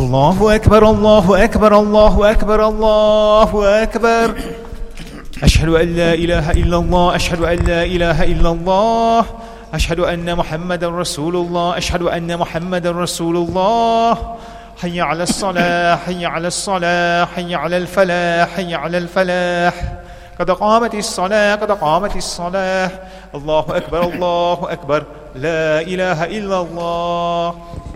الله أكبر الله أكبر الله أكبر الله أكبر. أشهد أن لا إله إلا الله أشهد أن لا إله إلا الله أشهد أن محمد رسول الله أشهد أن محمد رسول الله. حي على الصلاة حي على الصلاة حي على الفلاح حي على الفلاح. قد قامت الصلاة قد قامت الصلاة. الله أكبر الله أكبر. لا إله إلا الله.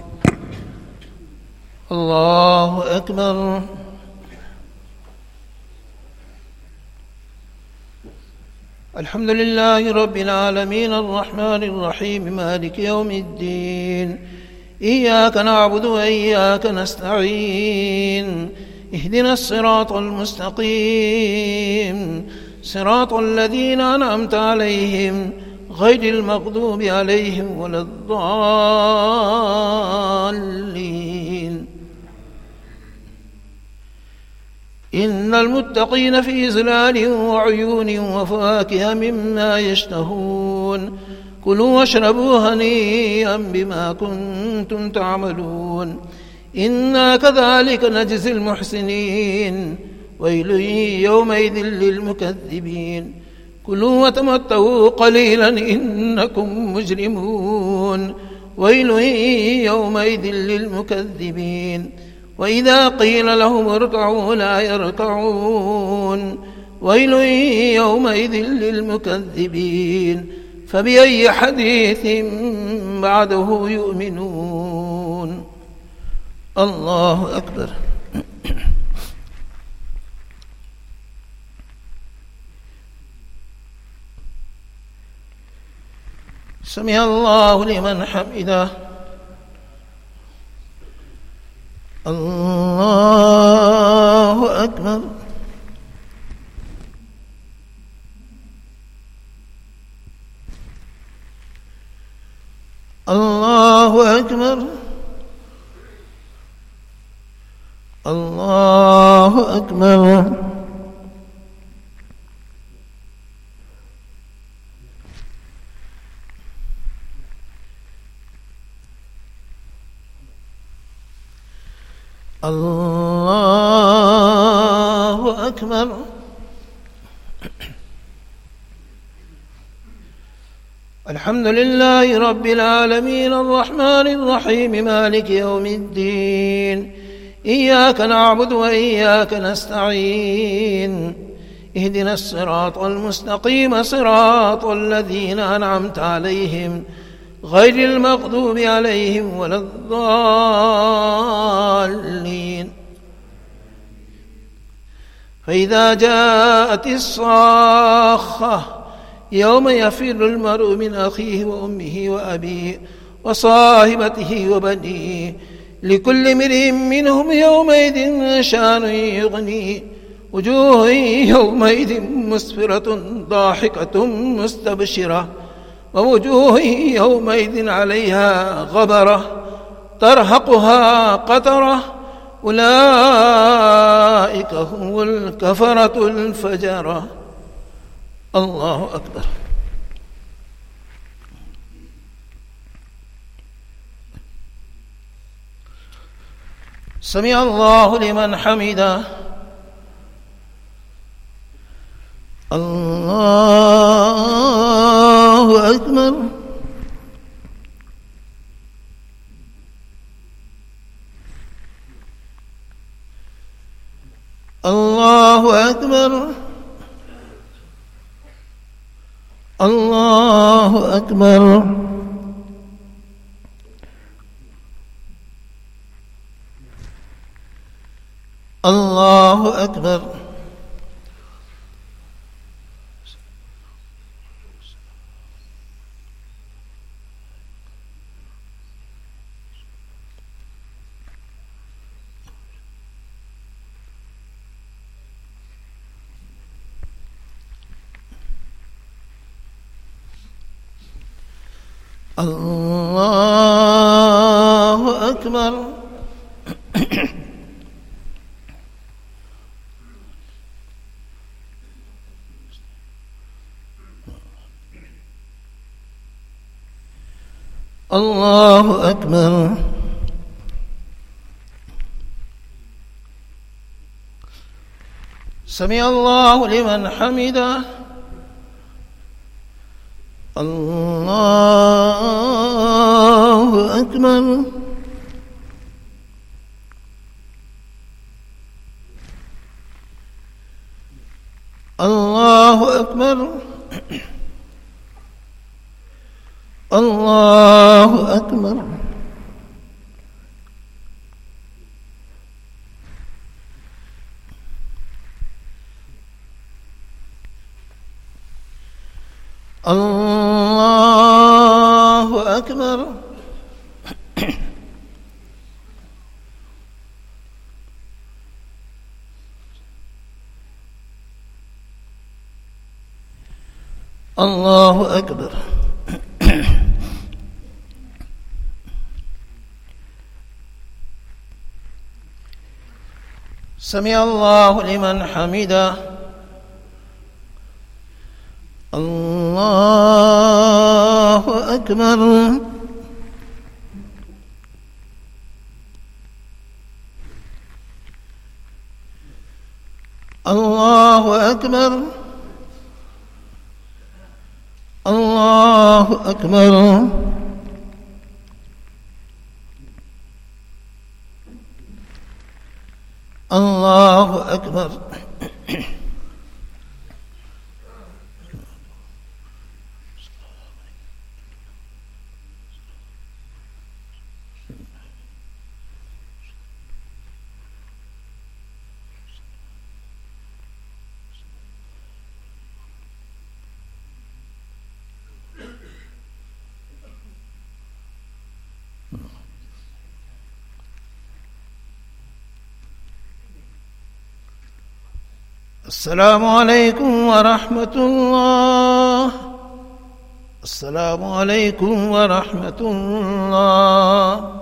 الله أكبر. الحمد لله رب العالمين الرحمن الرحيم مالك يوم الدين. إياك نعبد وإياك نستعين. اهدنا الصراط المستقيم صراط الذين أنعمت عليهم غير المغضوب عليهم ولا الضالين. إن المتقين في ظلال وعيون وفواكه مما يشتهون. كلوا واشربوا هنيئا بما كنتم تعملون. إنا كذلك نجزي المحسنين. ويل يومئذ للمكذبين. كلوا وتمتعوا قليلا إنكم مجرمون. ويل يومئذ للمكذبين. وإذا قيل لهم اركعوا لا يركعون. ويل يومئذ للمكذبين. فبأي حديث بعده يؤمنون. الله أكبر. سمع الله لمن حمده. الله أكبر. الله أكبر. الله أكبر. الله أكبر. الحمد لله رب العالمين الرحمن الرحيم مالك يوم الدين. إياك نعبد وإياك نستعين. اهدنا الصراط المستقيم صراط الذين أنعمت عليهم غير المغضوب عليهم ولا الضالين. فإذا جاءت الصاخة يوم يفر المرء من أخيه وأمه وأبيه وصاحبته وبنيه لكل امرئ منهم يومئذ شأن يغنيه. وجوه يومئذ مسفرة ضاحكة مستبشرة ووجوه يومئذ عليها غبرة ترهقها قترة. أولئك هم الكفرة الفجرة. الله أكبر. سمع الله لمن حمده. الله أكبر. الله أكبر. الله أكبر. الله أكبر. الله أكبر. الله أكبر. سمع الله لمن حمده الله أكبر الله أكبر الله أكبر الله أكبر الله أكبر سمع الله لمن حمده الله أكبر الله أكبر الله أكبر الله أكبر السلام عليكم ورحمة الله السلام عليكم ورحمة الله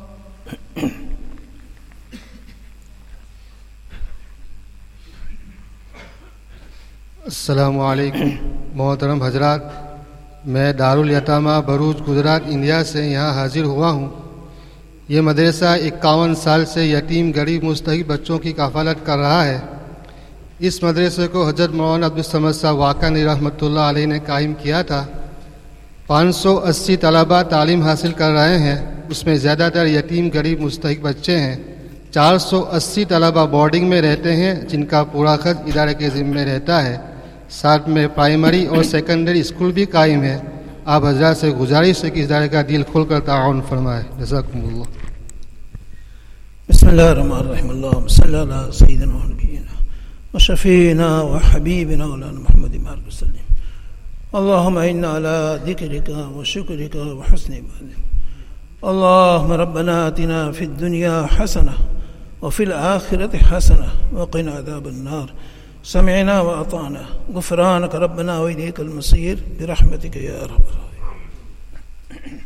अस्सलामु अलैकुम मोहतरम हजरात, मैं दारुल यतामा भरूच गुजरात इंडिया से यहाँ हाजिर हुआ हूँ। ये मदरसा 51 साल से यतीम गरीब मुस्तहिक बच्चों की कफ़ालत कर रहा है। इस मदरसे को हज़रत मौलाना अब्दुल समद साहब वाकानी रहमतुल्लाह अलैह ने कायम किया था। 580 तलबा तालीम हासिल कर रहे हैं, उसमें ज़्यादातर यतीम गरीब मुस्तहिक बच्चे हैं। 480 तलबा बोर्डिंग में रहते हैं जिनका पूरा खर्च इदारे के ज़िम्मे रहता है। साथ में प्राइमरी और सेकेंडरी स्कूल भी कायम है। आप हज़रात से गुजारिश है कि इस इदारे का दिल खोल कर ताउन फरमाए। जज़ाकुमुल्लाह। बिस्मिल्लाहिर्रहमानिर्रहीम। अल्लाहुम्मा सल्लि अला सय्यिदिना व नबिय्यिना व शफीना व हबीबिना मौलाना मुहम्मद वसल्लम। अल्लाहुम्मा इन्ना अला ज़िक्रिका व शुक्रिका व हुस्नि इबादतिक। अल्लाहुम्मा रब्बना आतिना फिद दुनिया हसना व फिल आखिरति हसना व क़िना अज़ाबन नार। समिअना व अताना गुफ़रानक रब्बना व इलैकल मसीर बिरहमतिक या अरहमर राहिमीन।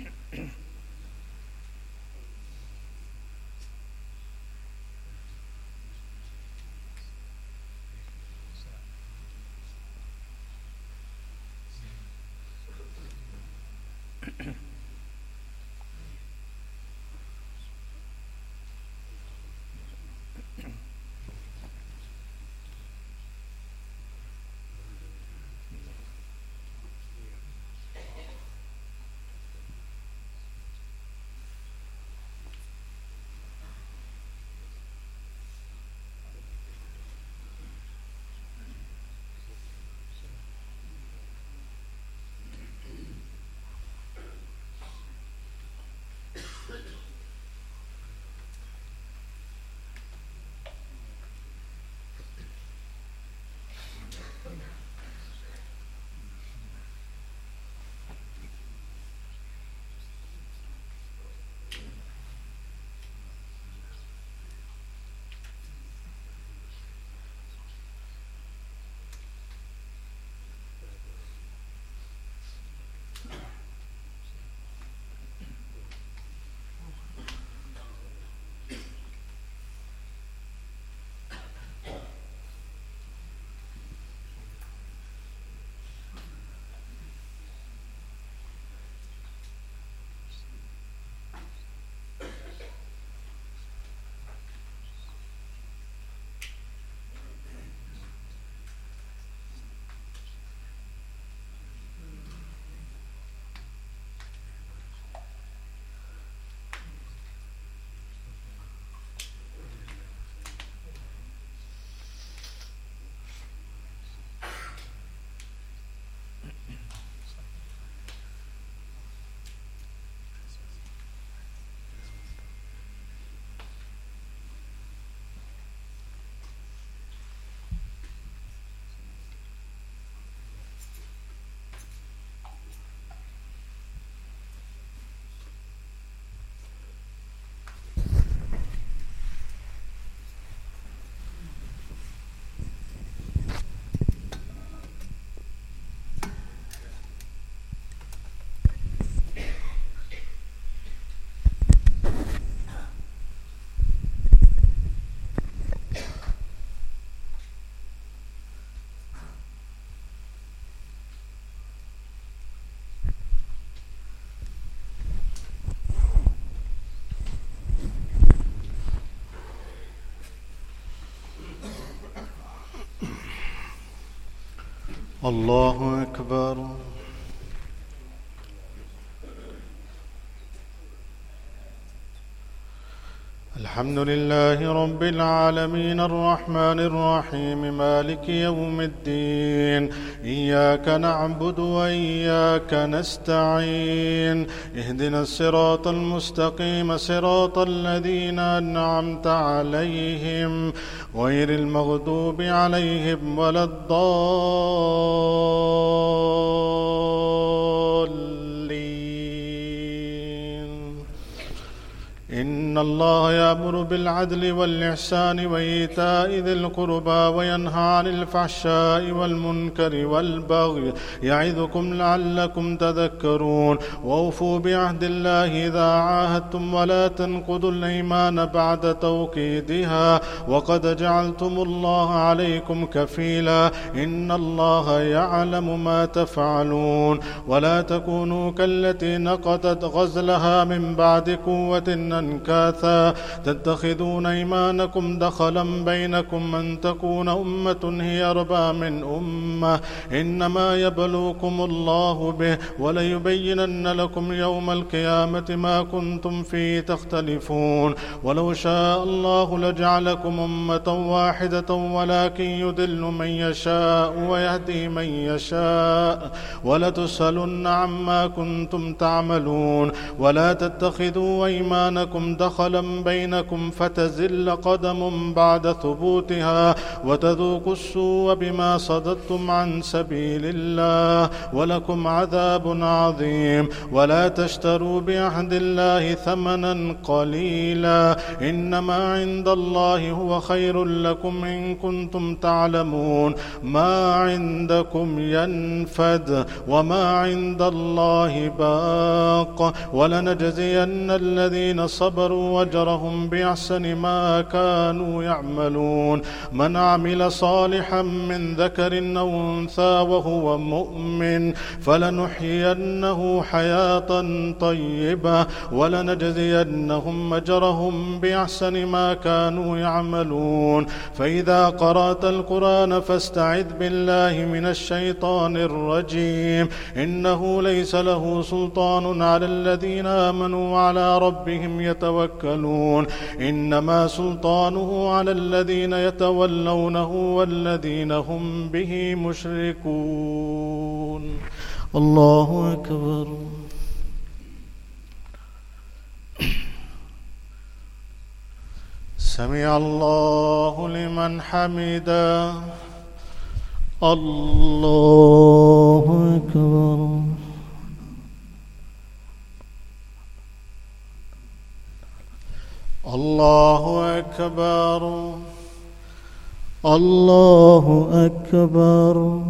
الله أكبر. الحمد لله رب العالمين الرحمن الرحيم مالك يوم الدين، إياك نعبد وإياك نستعين، اهدنا الصراط المستقيم صراط الذين أنعمت عليهم غير المغضوب عليهم ولا الضالين. إن الله يأمر بالعدل والإحسان وإيتاء ذي القربى وينهى عن الفحشاء والمنكر والبغي يعظكم لعلكم تذكرون. وأوفوا بعهد الله إذا عاهدتم ولا تنقضوا الأيمان بعد توكيدها وقد جعلتم الله عليكم كفيلا، إن الله يعلم ما تفعلون. ولا تكونوا كالتي نقضت غزلها من بعد قوة أنكاثا تتخذون أيمانكم دخلا بينكم أن تكون أمة هي أربى من أمة، إنما يبلوكم الله به وليبينن لكم يوم القيامة ما كنتم فيه تختلفون. ولو شاء الله لجعلكم أمة واحدة ولكن يضل من يشاء ويهدي من يشاء ولتسألن عما كنتم تعملون. ولا تتخذوا أيمانكم جعلناكم دخلا بينكم فتزل قدم بعد ثبوتها وتذوقوا السوء بما صددتم عن سبيل الله ولكم عذاب عظيم. ولا تشتروا بعهد الله ثمنا قليلا إنما عند الله هو خير لكم إن كنتم تعلمون. ما عندكم ينفد وما عند الله باق ولنجزين الذين صبروا أجرهم بأحسن ما كانوا يعملون. من عمل صالحا من ذكر أو أنثى وهو مؤمن فلنحيينه حياة طيبة ولنجزينهم أجرهم بأحسن ما كانوا يعملون. فإذا قرأت القرآن فاستعذ بالله من الشيطان الرجيم إنه ليس له سلطان على الذين آمنوا وعلى ربهم يتوكلون. إنما سلطانه على الذين يتولونه والذين هم به مشركون. الله أكبر. سمع الله لمن حمده. الله أكبر. الله أكبر. الله أكبر.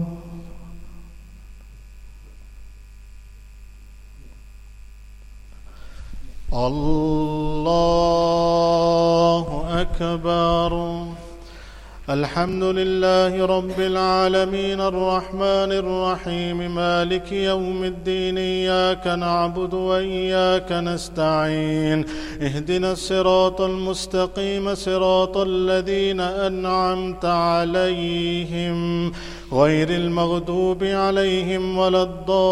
الله أكبر. الحمد لله رب العالمين الرحمن الرحيم مالك يوم الدين إياك نعبد وإياك نستعين اهدنا الصراط المستقيم صراط الذين أنعمت عليهم غير المغضوب عليهم ولا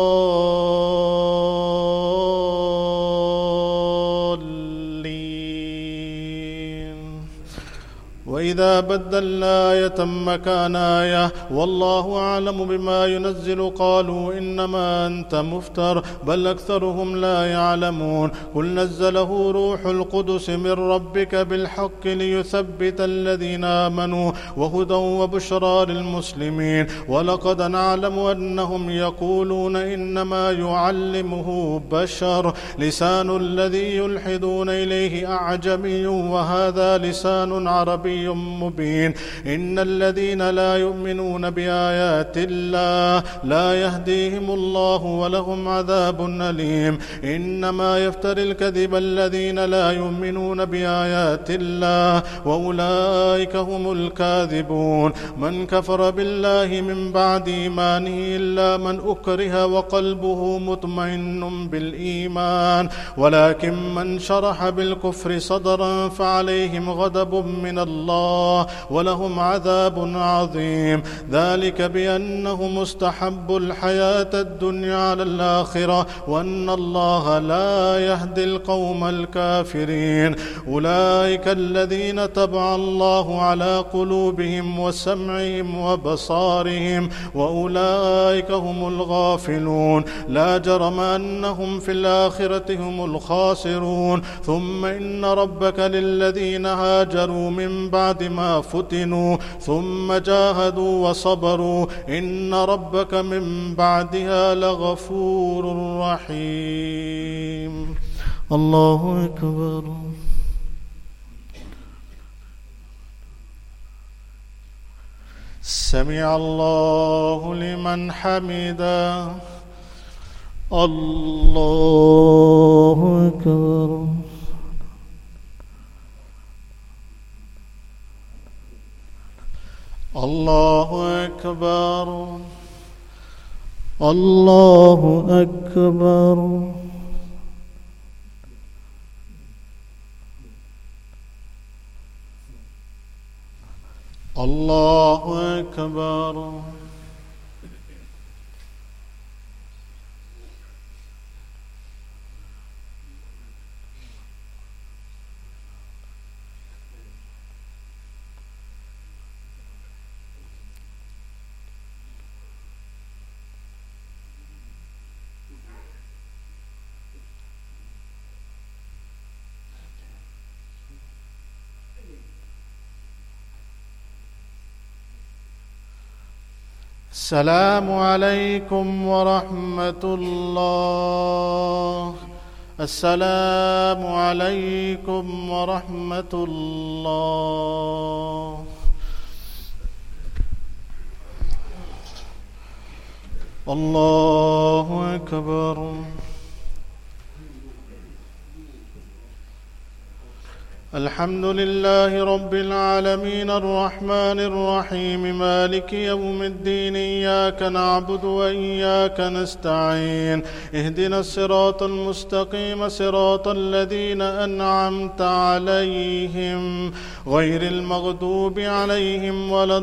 الضالين. وإذا بدلنا آية مكان آية والله أعلم بما ينزل قالوا إنما أنت مفتر بل أكثرهم لا يعلمون. قل نزله روح القدس من ربك بالحق ليثبت الذين آمنوا وهدى وبشرى للمسلمين. ولقد نعلم أنهم يقولون إنما يعلمه بشر لسان الذي يلحدون إليه أعجمي وهذا لسان عربي مبين. إن الذين لا يؤمنون بآيات الله لا يهديهم الله ولهم عذاب أليم. إنما يفتري الكذب الذين لا يؤمنون بآيات الله وأولئك هم الكاذبون. من كفر بالله من بعد إيمانه إلا من أكره وقلبه مطمئن بالإيمان ولكن من شرح بالكفر صدرا فعليهم غضب من الله ولهم عذاب عظيم. ذلك بأنه مستحب الحياة الدنيا على الآخرة وأن الله لا يهدي القوم الكافرين. أولئك الذين طبع الله على قلوبهم وسمعهم وبصارهم وأولئك هم الغافلون. لا جرم أنهم في الآخرة هم الخاسرون. ثم إن ربك للذين هاجروا من بعد ما فتنوا ثم جاهدوا وصبروا إن ربك من بعدها لغفور رحيم. الله أكبر. سمع الله لمن حمده. الله أكبر. الله أكبر. الله أكبر. الله أكبر. السلام عليكم ورحمة الله. السلام عليكم ورحمة الله. الله أكبر. الحمد لله رب العالمين الرحمن الرحيم مالك يوم الدين إياك نعبد وإياك نستعين اهدنا الصراط المستقيم صراط الذين أنعمت عليهم غير المغضوب عليهم ولا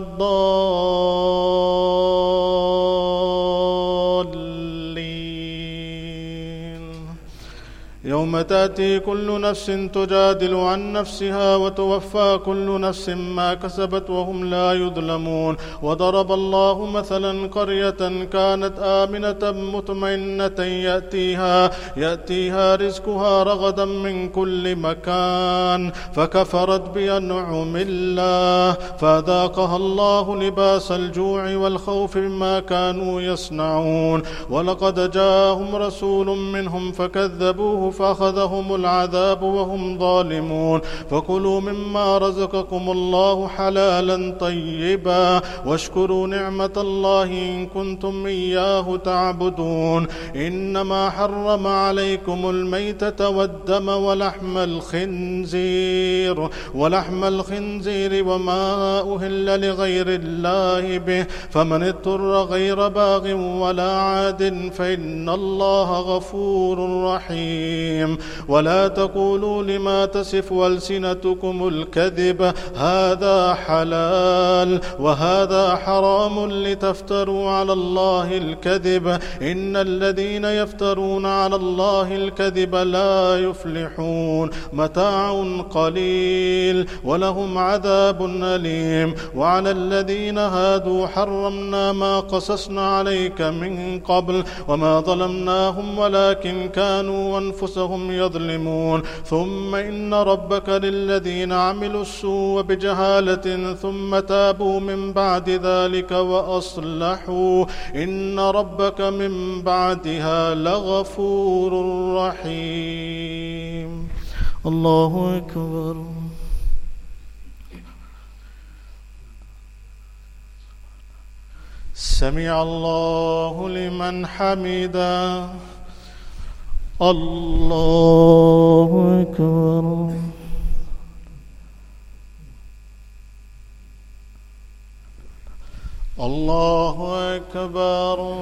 الضالين. يوم تأتي كل نفس تجادل عن نفسها وتوفى كل نفس ما كسبت وهم لا يظلمون. وضرب الله مثلا قرية كانت آمنة مطمئنة يأتيها رزقها رغدا من كل مكان فكفرت بأنعم الله فأذاقها الله لباس الجوع والخوف بما كانوا يصنعون. ولقد جاءهم رسول منهم فكذبوه فأخذهم العذاب وهم ظالمون. فكلوا مما رزقكم الله حلالا طيبا واشكروا نعمة الله إن كنتم إياه تعبدون. إنما حرم عليكم الميتة والدم ولحم الخنزير وما أهل لغير الله به فمن اضطر غير باغ ولا عاد فإن الله غفور رحيم. ولا تقولوا لما تصف ألسنتكم الكذب هذا حلال وهذا حرام لتفتروا على الله الكذب إن الذين يفترون على الله الكذب لا يفلحون. متاع قليل ولهم عذاب أليم. وعلى الذين هادوا حرمنا ما قصصنا عليك من قبل وما ظلمناهم ولكن كانوا أنفسهم يظلمون. ثم إن ربك للذين عملوا السوء بجهالة ثم تابوا من بعد ذلك وأصلحوا إن ربك من بعدها لغفور رحيم. الله أكبر. سمع الله لمن حمده. الله أكبر. الله أكبر.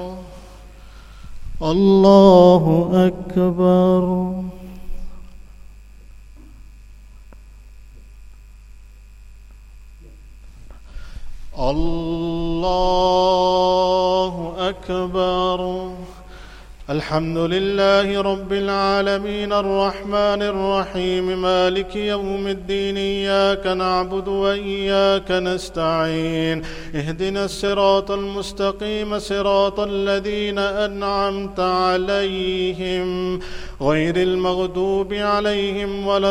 الله أكبر. الله أكبر. الحمد لله رب العالمين الرحمن الرحيم مالك يوم الدين إياك نعبد وإياك نستعين اهدنا الصراط المستقيم صراط الذين أنعمت عليهم غير المغضوب عليهم ولا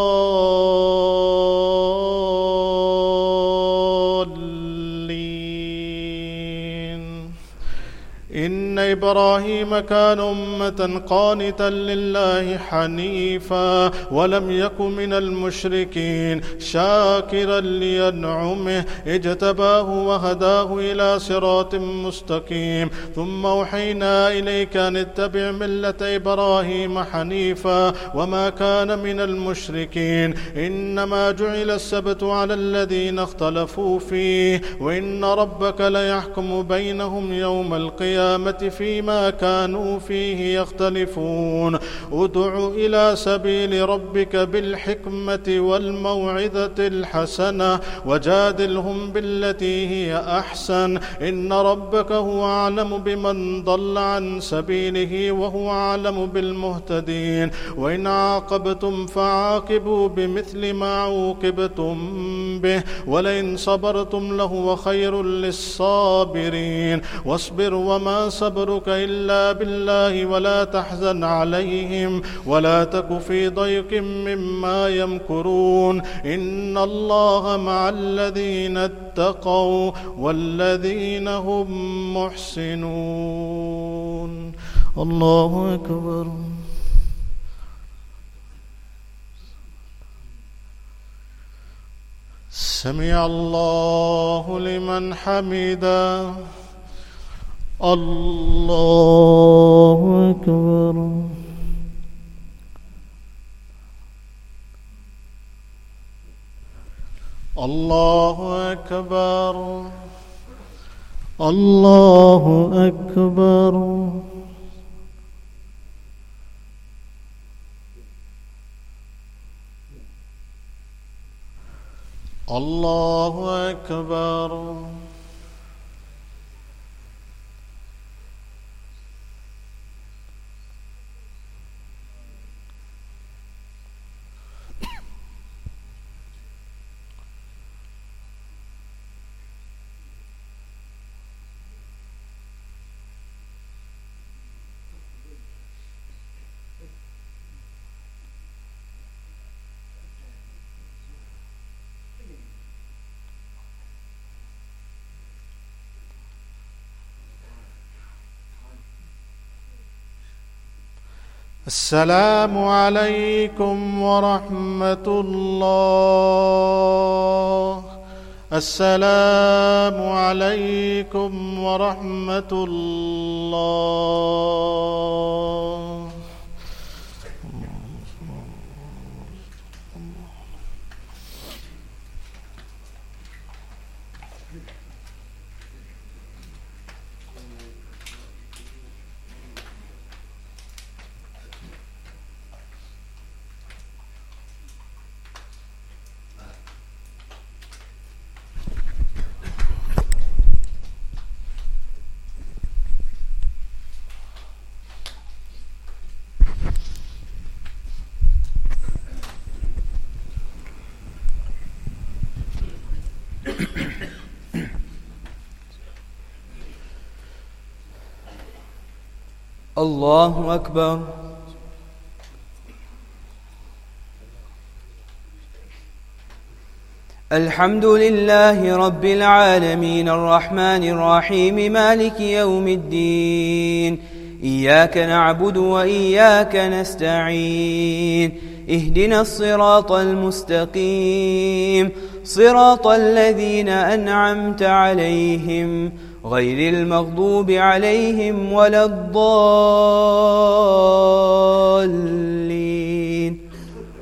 الضالين. إن إبراهيم كان أمة قانتا لله حنيفا ولم يك من المشركين شاكرا لأنعمه اجتباه وهداه إلى صراط مستقيم. ثم أوحينا إليك أن اتبع ملة إبراهيم حنيفا وما كان من المشركين. إنما جعل السبت على الذين اختلفوا فيه وإن ربك ليحكم بينهم يوم القيامة فيما كانوا فيه يختلفون. ادع إلى سبيل ربك بالحكمة والموعظة الحسنة وجادلهم بالتي هي أحسن إن ربك هو أعلم بمن ضل عن سبيله وهو أعلم بالمهتدين. وإن عاقبتم فعاقبوا بمثل ما عوقبتم به ولئن صبرتم لهو خير للصابرين. واصبر وما صبرك أمرك إلا بالله ولا تحزن عليهم ولا تك في ضيق مما يمكرون إن الله مع الذين اتقوا والذين هم محسنون. الله أكبر. سمع الله لمن حمده. الله أكبر. الله أكبر. الله أكبر. الله أكبر. السلام عليكم ورحمة الله. السلام عليكم ورحمة الله. الله أكبر. الحمد لله رب العالمين الرحمن الرحيم مالك يوم الدين. إياك نعبد وإياك نستعين. اهدنا الصراط المستقيم صراط الذين أنعمت عليهم غير المغضوب عليهم ولا الضالين.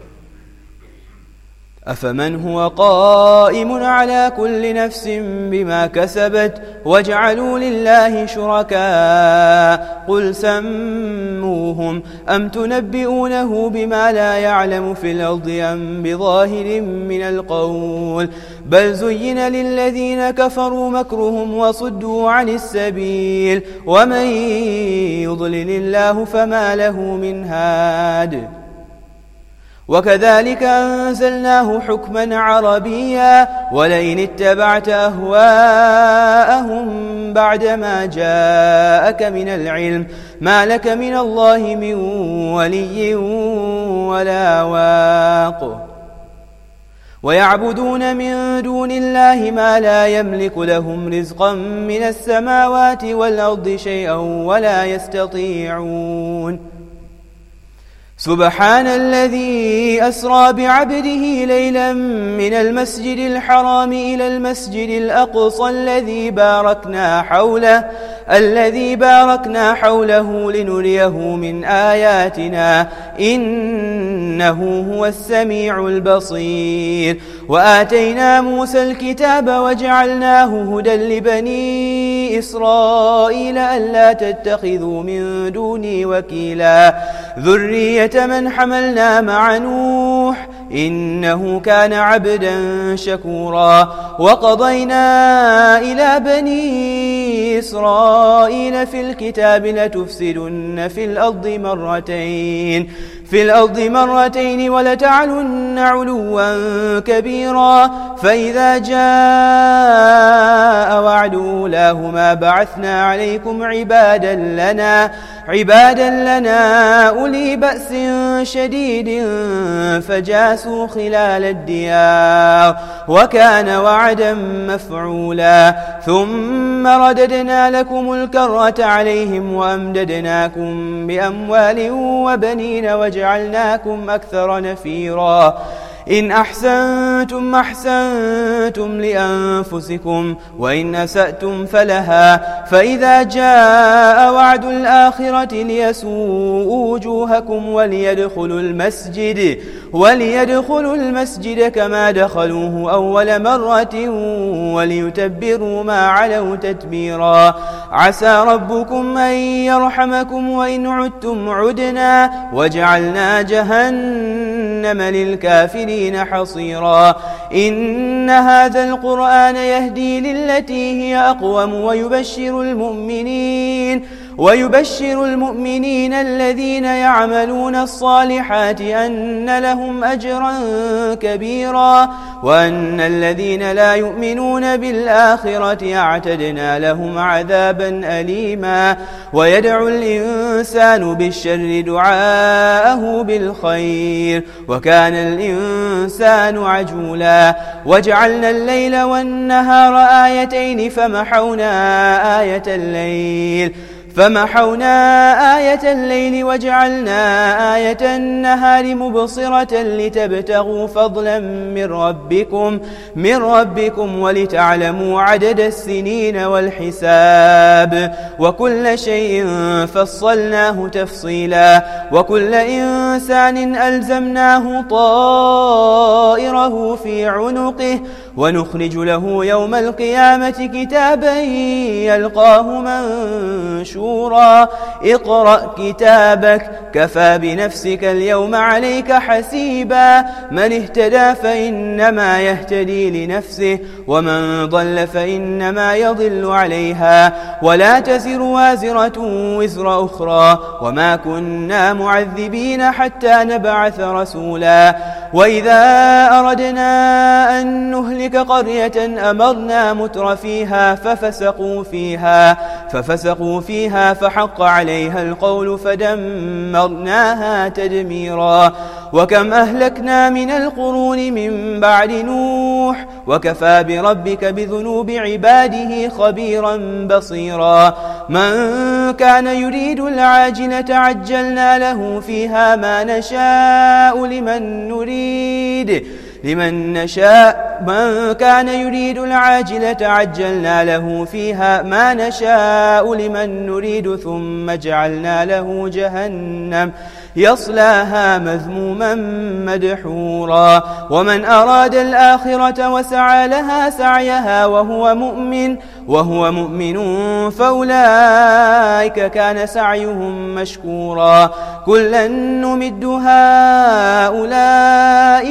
أفمن هو قائم على كل نفس بما كسبت وجعلوا لله شركاء قل سموهم أم تنبئونه بما لا يعلم في الأرض أم بظاهر من القول بل زين للذين كفروا مكرهم وصدوا عن السبيل ومن يضلل الله فما له من هاد. وكذلك أنزلناه حكما عربيا ولئن اتبعت أهواءهم بعدما جاءك من العلم ما لك من الله من ولي ولا واق. ويعبدون من دون الله ما لا يملك لهم رزقا من السماوات والأرض شيئا ولا يستطيعون. سبحان الذي أسرى بعبده ليلا من المسجد الحرام إلى المسجد الأقصى الذي باركنا حوله لنريه من آياتنا إنه هو السميع البصير. وآتينا موسى الكتاب وجعلناه هدى لبني إسرائيل ألا تتخذوا من دوني وكيلا ذرية من حملنا مع نوح إنه كان عبدا شكورا. وقضينا إلى بني إسرائيل في الكتاب لتفسدن في الأرض مرتين ولتعلن علوا كبيرا. فإذا جاء بعد أولاهما بعثنا عليكم عبادا لنا أولي بأس شديد فجاسوا خلال الديار وكان وعدا مفعولا ثم رددنا لكم الكرة عليهم وأمددناكم بأموال وبنين وجعلناكم أكثر نفيرا إن أحسنتم أحسنتم لأنفسكم وإن أسأتم فلها فإذا جاء وعد الآخرة ليسوءوا وجوهكم وليدخلوا المسجد كما دخلوه أول مرة وليتبروا ما علوا تتبيرا عسى ربكم أن يرحمكم وإن عدتم عدنا وجعلنا جهنم للكافرين حصيرا إن هذا القرآن يهدي للتي هي أقوم ويبشر المؤمنين الذين يعملون الصالحات أن لهم أجرا كبيرا وأن الذين لا يؤمنون بالآخرة أعتدنا لهم عذابا أليما ويدعو الإنسان بالشر دعاءه بالخير وكان الإنسان عجولا وجعلنا الليل والنهار آيتين فمحونا آية الليل وجعلنا آية النهار مبصرة لتبتغوا فضلا من ربكم ولتعلموا عدد السنين والحساب وكل شيء فصلناه تفصيلا وكل إنسان ألزمناه طائره في عنقه ونخرج له يوم القيامة كتابا يلقاه منشورا اقرأ كتابك كفى بنفسك اليوم عليك حسيبا من اهتدى فإنما يهتدي لنفسه ومن ضل فإنما يضل عليها ولا تزر وازرة وزر أخرى وما كنا معذبين حتى نبعث رسولا وإذا أردنا أن نهلك قرية أمرنا متر فيها ففسقوا فيها فحق عليها القول فدمرناها تدميرا وكم أهلكنا من القرون من بعد نوح وكفى بربك بذنوب عباده خبيرا بصيرا من كان يريد العاجلة عجلنا له فيها ما نشاء من كان يريد العاجلة عجلنا له فيها ما نشاء لمن نريد ثم جعلنا له جهنم يصلاها مذموما مدحورا ومن أراد الآخرة وسعى لها سعيها وهو مؤمن فأولئك كان سعيهم مشكورا كلا نمد هؤلاء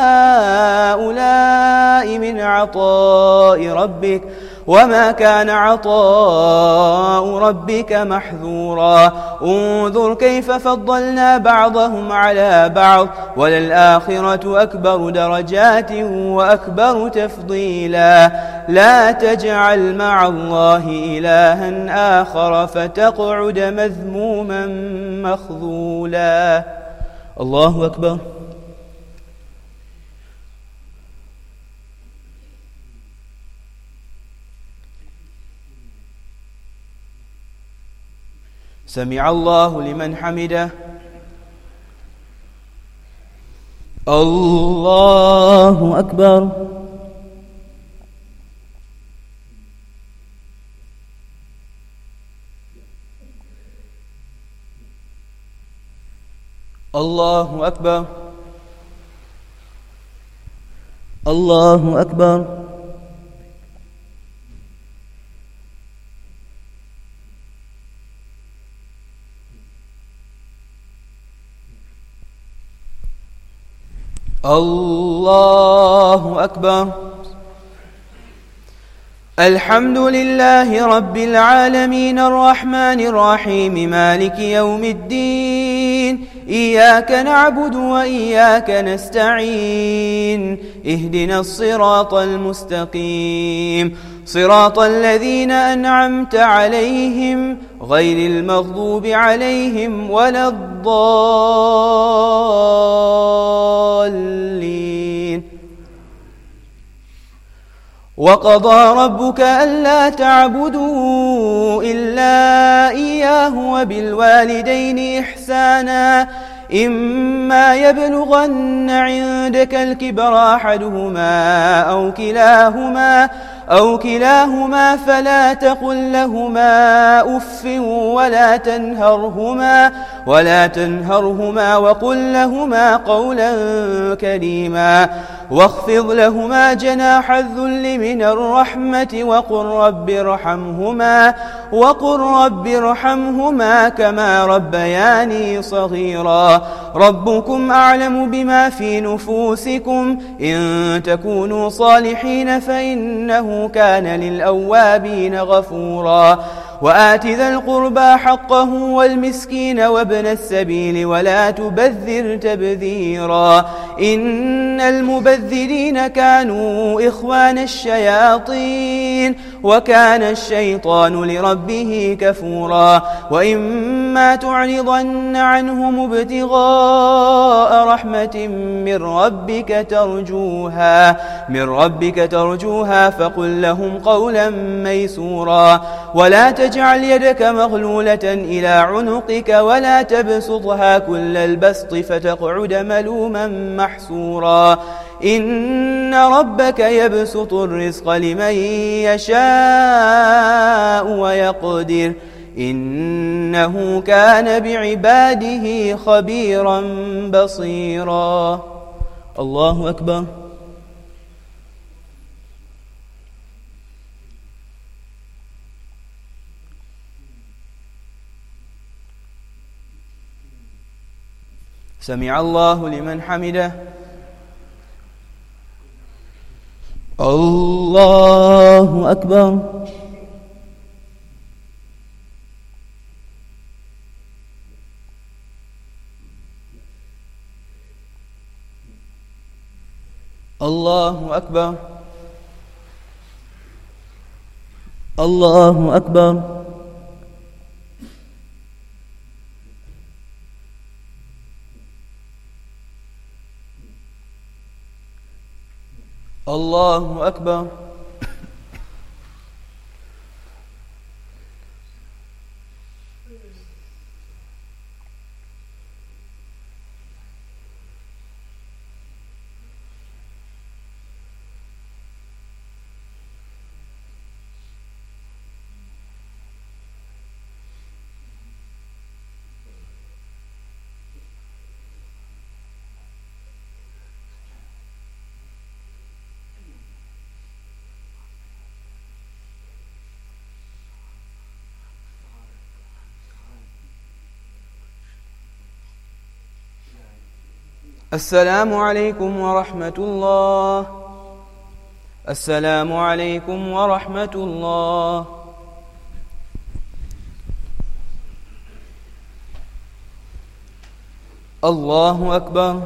وهؤلاء من عطاء ربك وما كان عطاء ربك محذورا انظر كيف فضلنا بعضهم على بعض وللآخرة أكبر درجات وأكبر تفضيلا لا تجعل مع الله إلها آخر فتقعد مذموما مخذولا الله أكبر سمع الله لمن حمده الله أكبر الله أكبر الله أكبر الله أكبر الحمد لله رب العالمين الرحمن الرحيم مالك يوم الدين إياك نعبد وإياك نستعين اهدنا الصراط المستقيم صراط الذين أنعمت عليهم غير المغضوب عليهم ولا الضالين. وقضى ربك ألا تعبدوا إلا إياه وبالوالدين إحسانا إما يبلغن عندك الكبر أحدهما أو كلاهما فلا تقل لهما أف ولا تنهرهما وقل لهما قولا كريما واخفض لهما جناح الذل من الرحمة وقل رب ارحمهما كما ربياني صغيرا ربكم أعلم بما في نفوسكم إن تكونوا صالحين فإنه كان للأوابين غفورا وآت ذا القربى حقه والمسكين وابن السبيل ولا تبذر تبذيرا إن المبذرين كانوا إخوان الشياطين وكان الشيطان لربه كفورا وإما تعرضن عنهم ابتغاء رحمة من ربك ترجوها فقل لهم قولا ميسورا ولا تجعل يدك مغلولة إلى عنقك ولا تبسطها كل البسط فتقعد ملوما محسورا إن ربك يبسط الرزق لمن يشاء ويقدر إنه كان بعباده خبيرا بصيرا. الله أكبر. سمع الله لمن حمده. الله أكبر. الله أكبر. الله أكبر. الله أكبر. السلام عليكم ورحمة الله. السلام عليكم ورحمة الله. الله أكبر.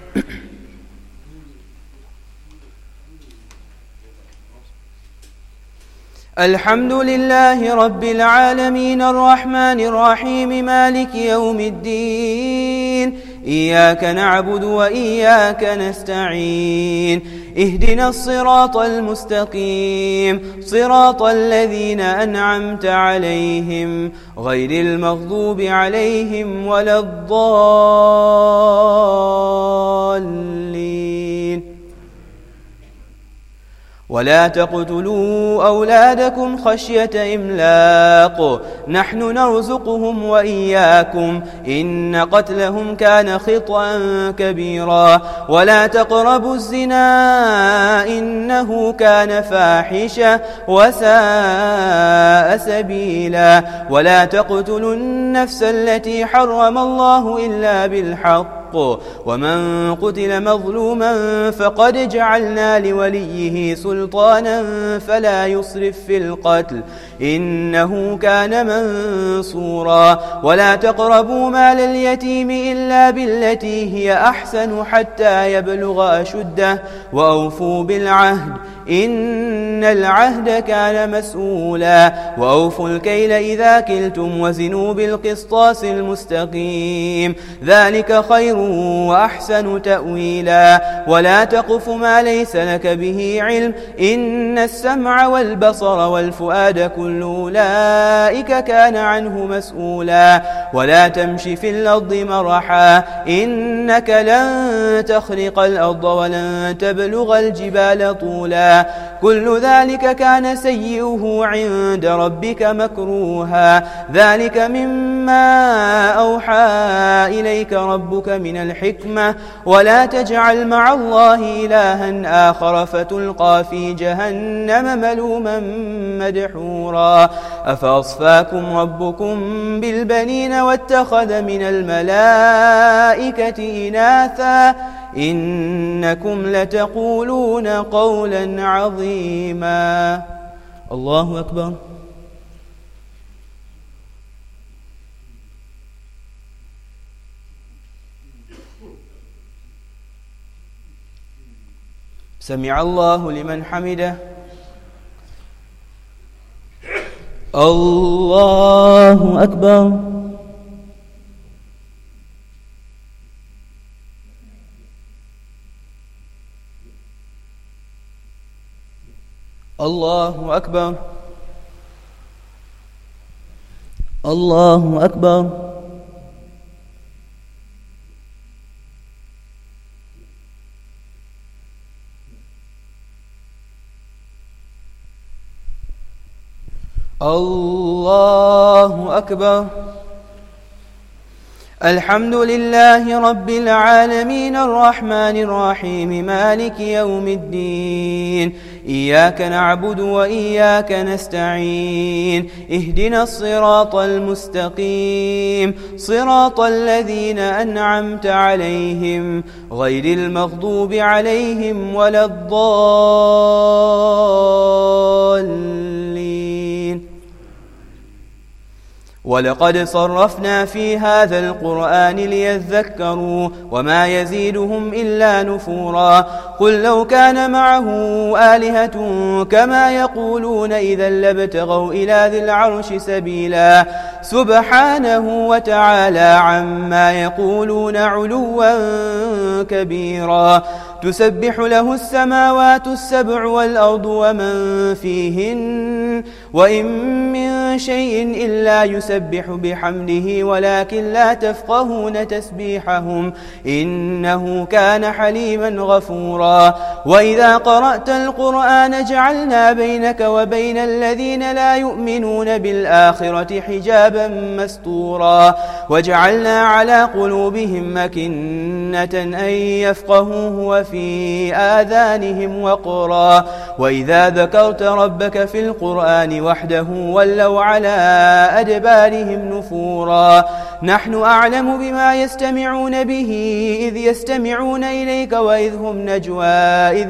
الحمد لله رب العالمين الرحمن الرحيم مالك يوم الدين إياك نعبد وإياك نستعين اهدنا الصراط المستقيم صراط الذين أنعمت عليهم غير المغضوب عليهم ولا الضالين. ولا تقتلوا أولادكم خشية إملاق نحن نرزقهم وإياكم إن قتلهم كان خطأ كبيرا. ولا تقربوا الزنا إنه كان فاحشة وساء سبيلا. ولا تقتلوا النفس التي حرم الله إلا بالحق بالحق ومن قتل مظلوما فقد جعلنا لوليه سلطانا فلا يسرف في القتل إنه كان منصورا ولا تقربوا مال اليتيم إلا بالتي هي أحسن حتى يبلغ أشده وأوفوا بالعهد إن العهد كان مسؤولا وأوفوا الكيل إذا كلتم وزنوا بالقسطاس المستقيم ذلك خير وأحسن تأويلا ولا تقف ما ليس لك به علم إن السمع والبصر والفؤاد كل أولئك كان عنه مسؤولا ولا تمش في الأرض مرحا إنك لن تخرق الأرض ولن تبلغ الجبال طولا كل ذلك كان سيئه عند ربك مكروها ذلك مما أوحى إليك ربك من الحكمة ولا تجعل مع الله إلها آخر فتلقى في جهنم ملوما مدحورا أفأصفاكم ربكم بالبنين واتخذ من الملائكة إناثا إنكم لتقولون قولا عظيما الله أكبر سمع الله لمن حمده الله أكبر الله أكبر الله أكبر الله أكبر الحمد لله رب العالمين الرحمن الرحيم مالك يوم الدين إياك نعبد وإياك نستعين اهدنا الصراط المستقيم صراط الذين أنعمت عليهم غير المغضوب عليهم ولا الضالين ولقد صرفنا في هذا القرآن ليذكروا وما يزيدهم إلا نفورا قل لو كان معه آلهة كما يقولون إذا لابتغوا إلى ذي العرش سبيلا سبحانه وتعالى عما يقولون علوا كبيرا تسبح له السماوات السبع والأرض ومن فيهن وإن من شيء إلا يسبح بحمده ولكن لا تفقهون تسبيحهم إنه كان حليما غفورا وإذا قرأت القرآن جعلنا بينك وبين الذين لا يؤمنون بالآخرة حجابا مستورا وجعلنا على قلوبهم مكنة أن يفقهوه وفي آذانهم وقرا وإذا ذكرت ربك في القرآن وحده ولوا على أدبارهم نفورا نحن أعلم بما يستمعون به إذ يستمعون إليك وإذ هم نجوى إذ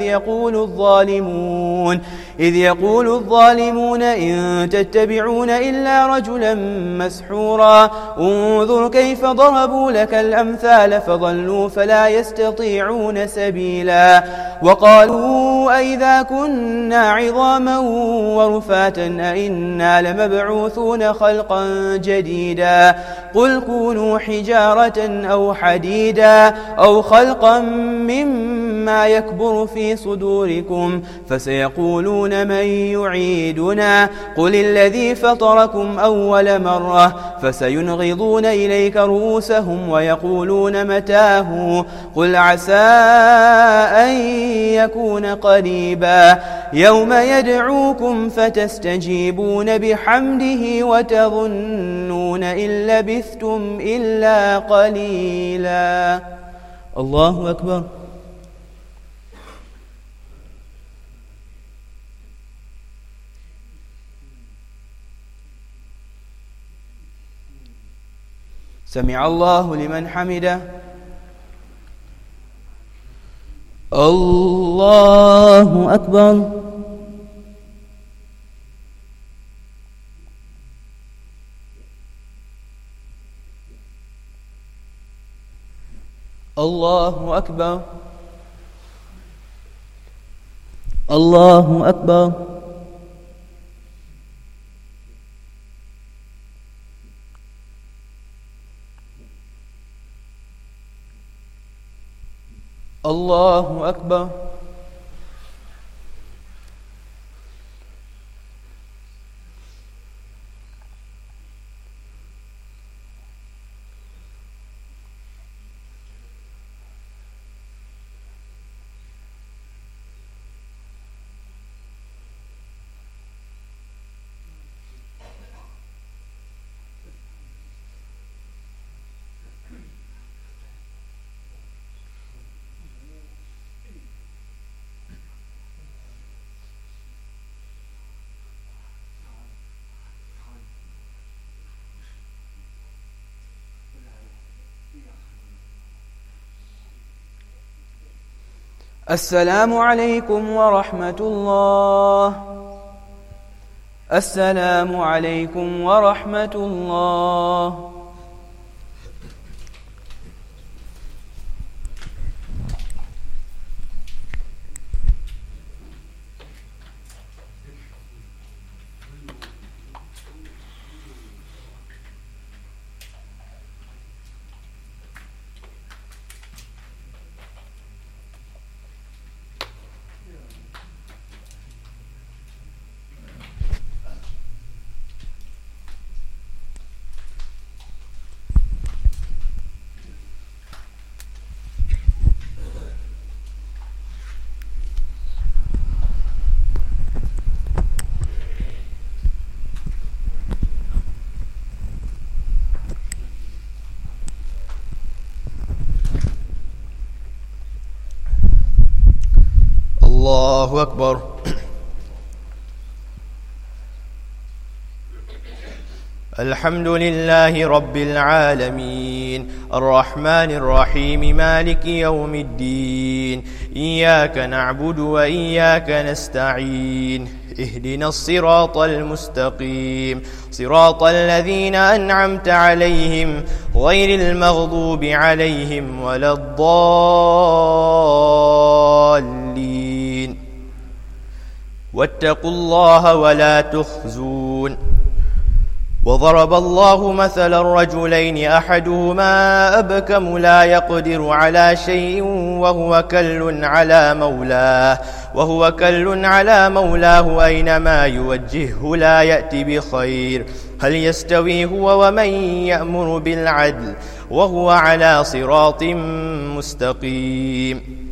يقول الظالمون إن تتبعون إلا رجلا مسحورا انظر كيف ضربوا لك الأمثال فضلوا فلا يستطيعون سبيلا وقالوا أئذا كنا عظاما ورفاتا أئنا لمبعوثون خلقا جديدا قل كونوا حجارة أو حديدا أو خلقا مما يكبر في صدوركم فسيقولون من يعيدنا قل الذي فطركم أول مرة فسينغضون إليك رؤوسهم ويقولون متاه قل عسى أن يكون قريبا يوم يدعوكم فتستجيبون بحمده وتظنون إن لبثتم إلا قليلا الله أكبر سمع الله لمن حمده الله أكبر. الله أكبر. الله أكبر. الله أكبر. السلام عليكم ورحمة الله. السلام عليكم ورحمة الله. الله أكبر. الحمد لله رب العالمين الرحمن الرحيم مالك يوم الدين إياك نعبد وإياك نستعين اهدنا الصراط المستقيم صراط الذين أنعمت عليهم غير المغضوب عليهم ولا الضالين واتقوا الله ولا تخزون. وضرب الله مثلا الرجلين أحدهما أبكم لا يقدر على شيء وهو كل على مولاه أينما يوجهه لا يأتي بخير هل يستوي هو ومن يأمر بالعدل وهو على صراط مستقيم.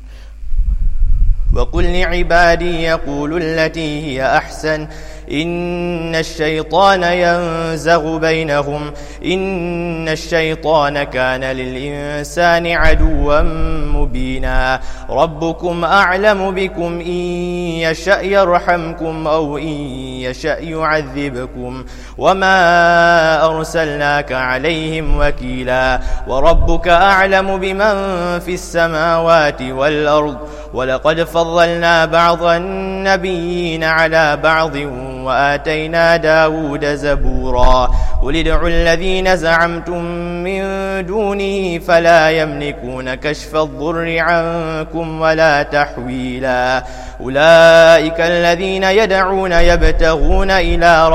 وقل لعبادي يقولوا التي هي أحسن إن الشيطان ينزغ بينهم إن الشيطان كان للإنسان عدوا مبينا. ربكم أعلم بكم إن يشأ يرحمكم أو إن يشأ يعذبكم وما أرسلناك عليهم وكيلا. وربك أعلم بمن في السماوات والأرض ولقد فضلنا بعض النبيين على بعض وآتينا داود زبورا. قل ادعوا الذين زعمتم من دونه فلا يملكون كشف الضر عنكم ولا تحويلا. أولئك الذين يدعون يبتغون إلى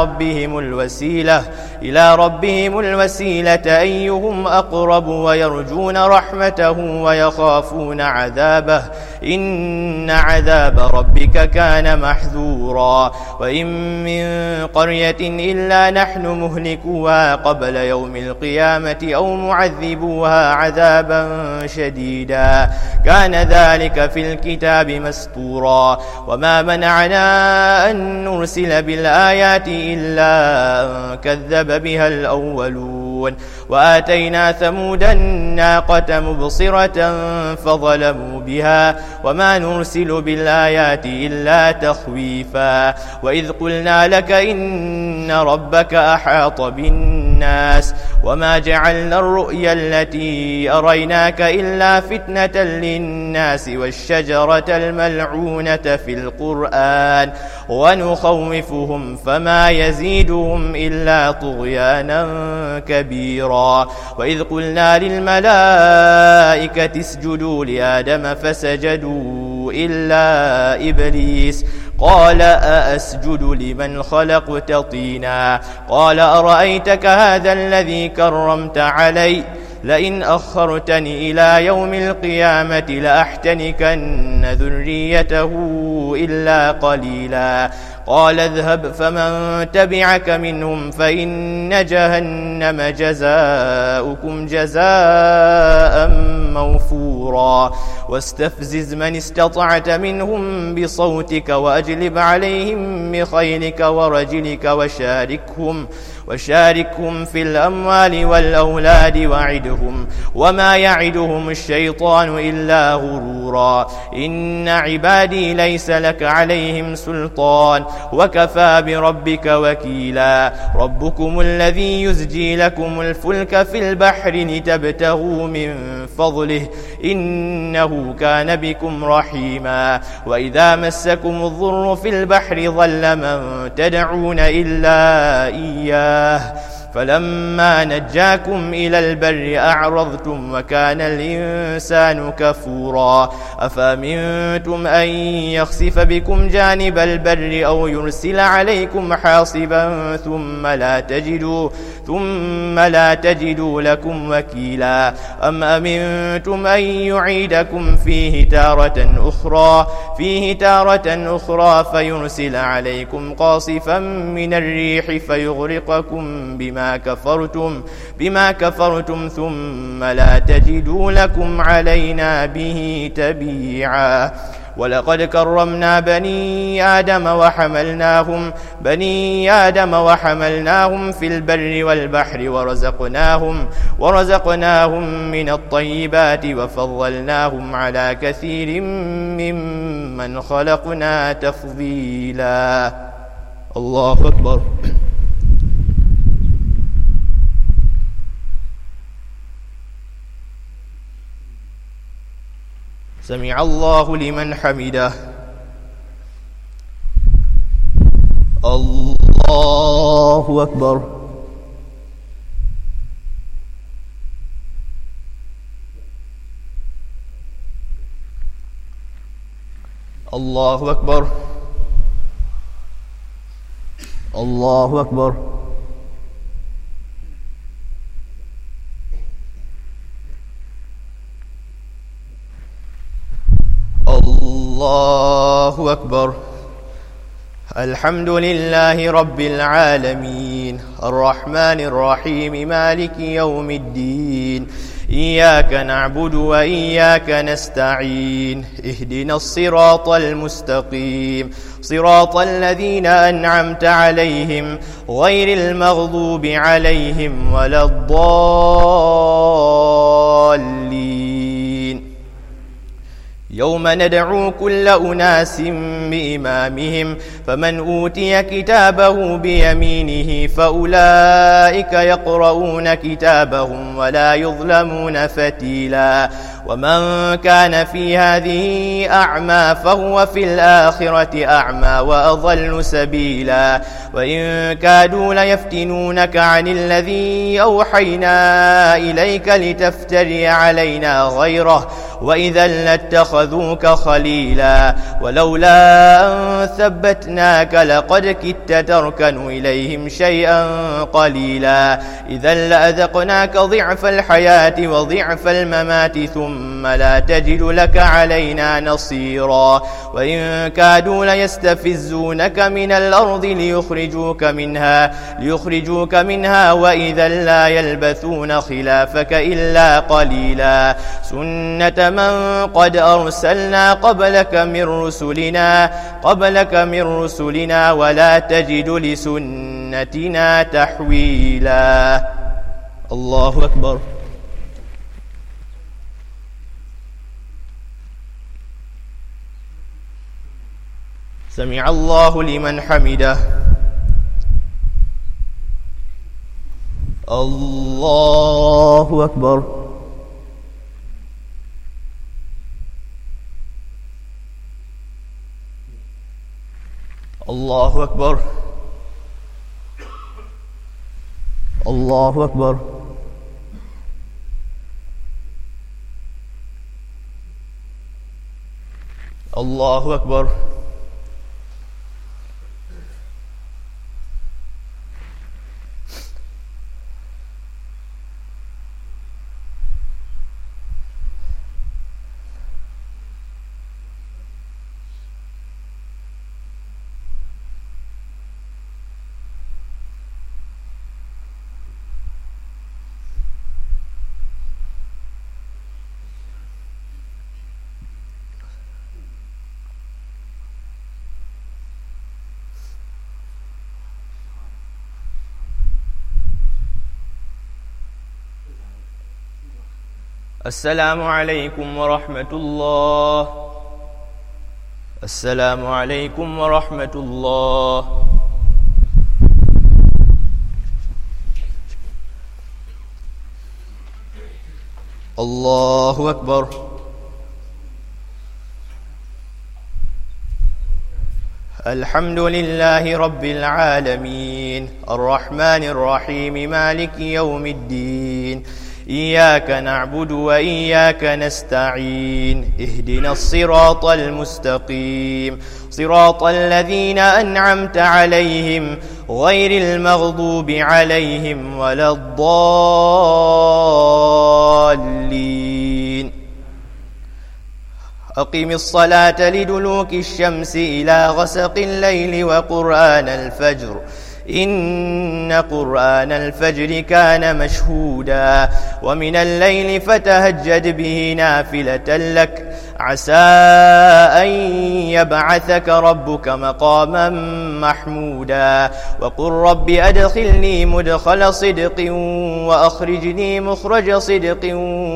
ربهم الوسيلة أيهم أقرب ويرجون رحمته ويخافون عذابه إن عذاب ربك كان محذورا. وإن من قرية إلا نحن مهلكوها قبل يوم القيامة أو معذبوها عذابا شديدا كان ذلك في الكتاب مسطورا. وما منعنا أن نرسل بالآيات إلا أن كذب بها الأولون. وآتينا ثمود الناقة مبصرة فظلموا بها وما نرسل بالآيات إلا تخويفا. وإذ قلنا لك إن ربك أحاط بالناس وما جعلنا الرؤيا التي أريناك إلا فتنة للناس والشجرة الملعونة في القرآن ونخوفهم فما يزيدهم إلا طغيانا كبيرا. وإذ قلنا للملائكة اسجدوا لآدم فسجدوا إلا إبليس قال أأسجد لمن خلقت طينا قال أرأيتك هذا الذي كرمت علي لئن أخرتني إلى يوم القيامة لأحتنكن ذريته إلا قليلا. قال اذهب فمن تبعك منهم فإن جهنم جزاؤكم جزاء موفورا. واستفزز من استطعت منهم بصوتك وأجلب عليهم بخيلك ورجلك وشاركهم في الأموال والأولاد وعدهم وما يعدهم الشيطان إلا غرورا. إن عبادي ليس لك عليهم سلطان وكفى بربك وكيلا. ربكم الذي يزجي لكم الفلك في البحر لتبتغوا من فضله إنه كان بكم رحيما. وإذا مسكم الضر في البحر ضل من تدعون إلا إياه فلما نجاكم إلى البر أعرضتم وكان الإنسان كفورا. أفأمنتم أن يخسف بكم جانب البر أو يرسل عليكم حاصبا ثم لا تجدوا لكم وكيلا. أم أمنتم أن يعيدكم فيه تارة أخرى فيرسل عليكم قاصفا من الريح فيغرقكم بما كفرتم ثم لا تجدوا لكم علينا به تبيعا. ولقد كرمنا بني آدم وحملناهم في البر والبحر ورزقناهم من الطيبات وفضلناهم على كثير ممن خلقنا تفضيلا. الله أكبر. سمع الله لمن حمده. الله أكبر. الله أكبر. الله أكبر. الله أكبر. الحمد لله رب العالمين الرحمن الرحيم مالك يوم الدين إياك نعبد وإياك نستعين اهدنا الصراط المستقيم صراط الذين أنعمت عليهم غير المغضوب عليهم ولا الضالين. يوم ندعو كل أناس بإمامهم فمن أوتي كتابه بيمينه فأولئك يقرؤون كتابهم ولا يظلمون فتيلا. ومن كان في هذه أعمى فهو في الآخرة أعمى وأضل سبيلا. وإن كادوا ليفتنونك عن الذي أوحينا إليك لتفتري علينا غيره وإذا لاتخذوك خليلا. ولولا أن ثبتناك لقد كدت تركن إليهم شيئا قليلا. إذا لأذقناك ضعف الحياة وضعف الممات ثم لا تجد لك علينا نصيرا. وإن كادوا ليستفزونك من الأرض ليخرجوك منها وإذا لا يلبثون خلافك إلا قليلا. سنة من قد أرسلنا قبلك من رسلنا ولا تجد لسنتنا تحويلا. الله أكبر. سمع الله لمن حمده. الله أكبر. الله أكبر. الله أكبر. الله أكبر. السلام عليكم ورحمة الله. السلام عليكم ورحمة الله. الله أكبر. الحمد لله رب العالمين الرحمن الرحيم مالك يوم الدين إياك نعبد وإياك نستعين اهدنا الصراط المستقيم صراط الذين أنعمت عليهم غير المغضوب عليهم ولا الضالين. أقم الصلاة لدلوك الشمس إلى غسق الليل وقرآن الفجر إن قرآن الفجر كان مشهودا ومن الليل فتهجد به نافلة لك عسى أن يبعثك ربك مقاما محمودا وقل رب أدخلني مدخل صدق وأخرجني مخرج صدق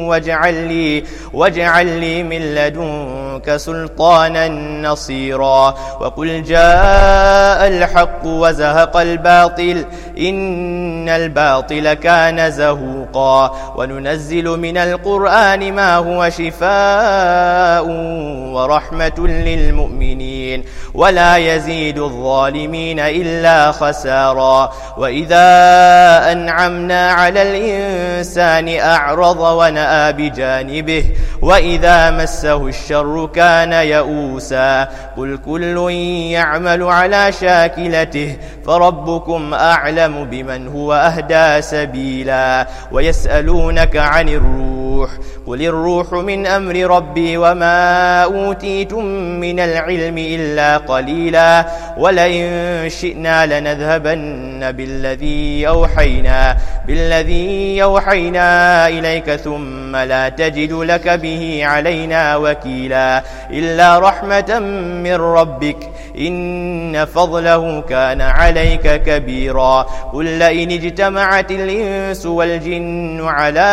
واجعل لي من لدنك سلطانا نصيرا وقل جاء الحق وزهق الباطل إن الباطل كان زهوقا وننزل من القرآن ما هو شفاء ورحمة للمؤمنين ولا يزيد الظالمين إلا خسارا وإذا أنعمنا على الإنسان أعرض ونأى بجانبه وإذا مسه الشر كان يئوسا قل كل يعمل على شاكلته فربكم أعلم بمن هو أهدى سبيلا ويسألونك عن الروح قل الروح من أمر ربي وما أوتيتم من العلم إلا قليلا ولئن شئنا لنذهبن بالذي أوحينا إليك ثم لا تجد لك به علينا وكيلا إلا رحمة من ربك إن فضله كان عليك كبيرا قل لئن اجتمعت الإنس والجن على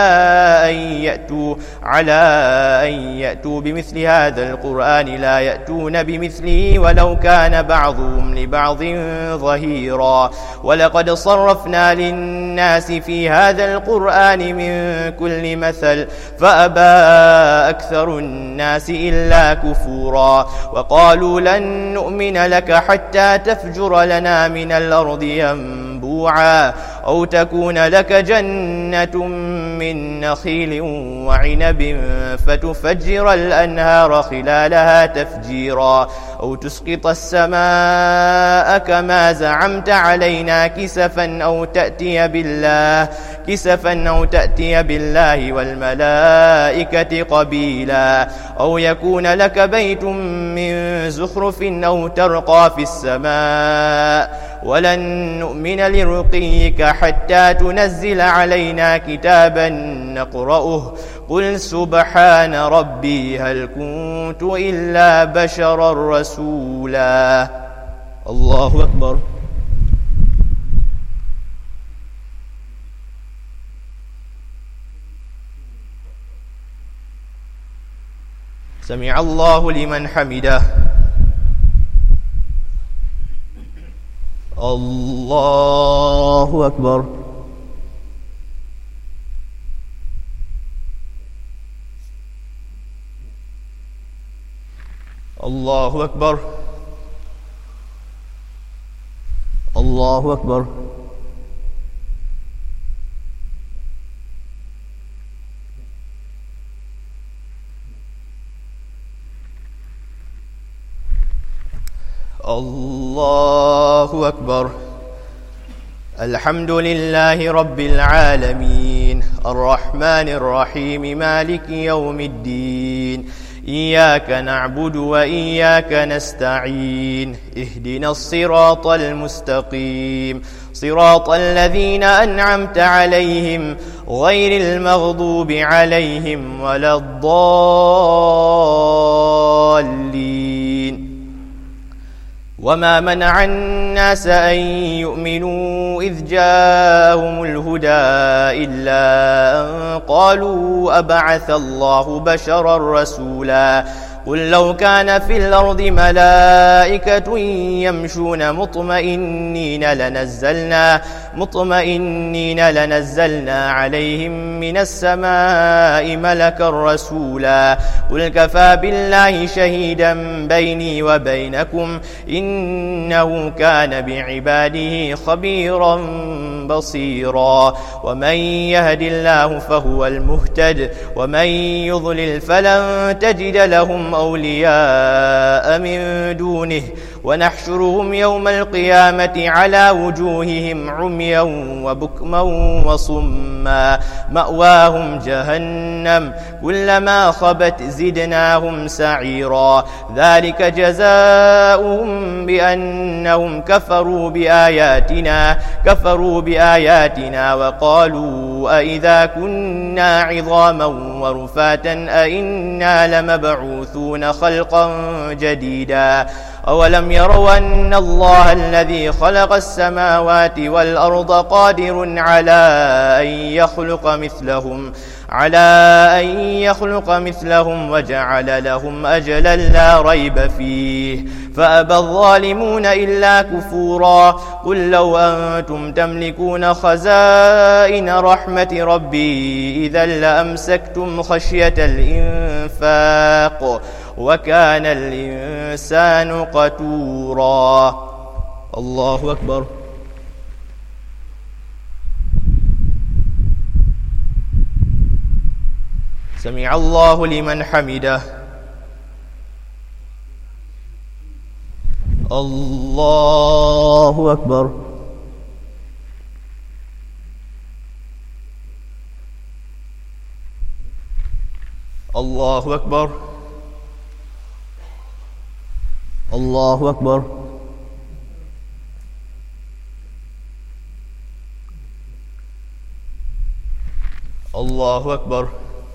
أن يأتوا بمثل هذا القرآن لا يأتون بمثله ولو كان بعضهم لبعض ظهيرا ولقد صرفنا للناس في هذا القرآن من كل مثل فأبى أكثر الناس إلا كفورا وقالوا لن نؤمن لك حتى تفجر لنا من الأرض ينبوعا أو تكون لك جنة من نخيل وعنب فتفجر الأنهار خلالها تفجيرا أو تسقط السماء كما زعمت علينا كسفا أو تأتي بالله والملائكة قبيلا أو يكون لك بيت من زخرف أو ترقى في السماء ولن نؤمن لرقيك حتى تنزل علينا كتابا نقرأه قل سبحان ربي هل كنت إلا بشرا رسولا. الله أكبر. سمع الله لمن حمده. الله أكبر. الله أكبر الله أكبر الله أكبر. الحمد لله رب العالمين الرحمن الرحيم مالك يوم الدين إياك نعبد وإياك نستعين اهدنا الصراط المستقيم صراط الذين أنعمت عليهم غير المغضوب عليهم ولا الضالين. وما منع الناس أن يؤمنوا إذ جاءهم الهدى إلا أن قالوا أبعث الله بشرا رسولا قل لو كان في الأرض ملائكة يمشون مطمئنين لنزلنا عليهم من السماء ملكا رسولا قل كفى بالله شهيدا بيني وبينكم إنه كان بعباده خبيرا بصيرا. ومن يهد الله فهو المهتد ومن يضلل فلن تجد لهم أولياء من دونه ونحشرهم يوم القيامة على وجوههم عميا وبكما وصما مأواهم جهنم كلما خبت زدناهم سعيرا ذلك جزاؤهم بأنهم كفروا بآياتنا وقالوا أئذا كنا عظاما ورفاتا أئنا لمبعوثون خلقا جديدا أولم يروا أن الله الذي خلق السماوات والأرض قادر على أن يخلق مثلهم وجعل لهم أجلا لا ريب فيه فأبى الظالمون إلا كفورا. قل لو أنتم تملكون خزائن رحمة ربي إذا لأمسكتم خشية الإنفاق وكان الإنسان قتورا. الله أكبر. سمع الله لمن حمده. الله أكبر. الله أكبر. الله أكبر. الله أكبر.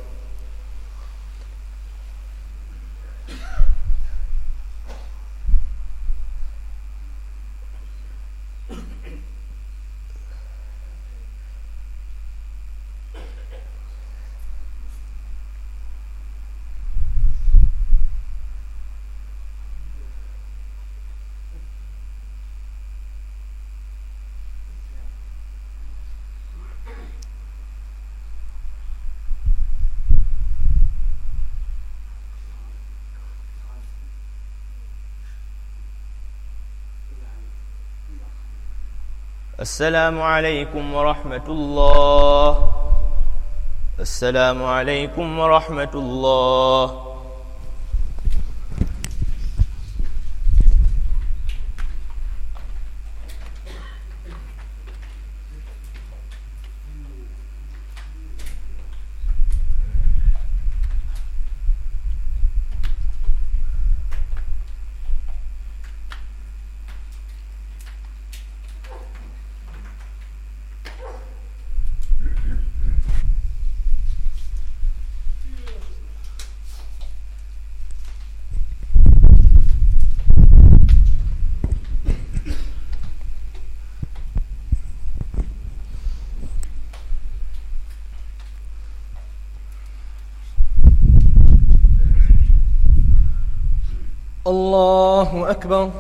السلام عليكم ورحمة الله. السلام عليكم ورحمة الله. الله أكبر.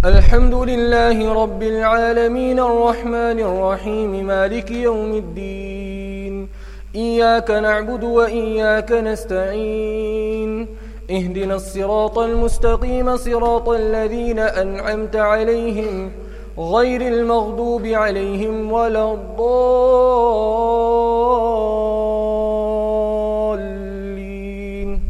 الحمد لله رب العالمين الرحمن الرحيم مالك يوم الدين إياك نعبد وإياك نستعين اهدنا الصراط المستقيم صراط الذين أنعمت عليهم غير المغضوب عليهم ولا الضالين.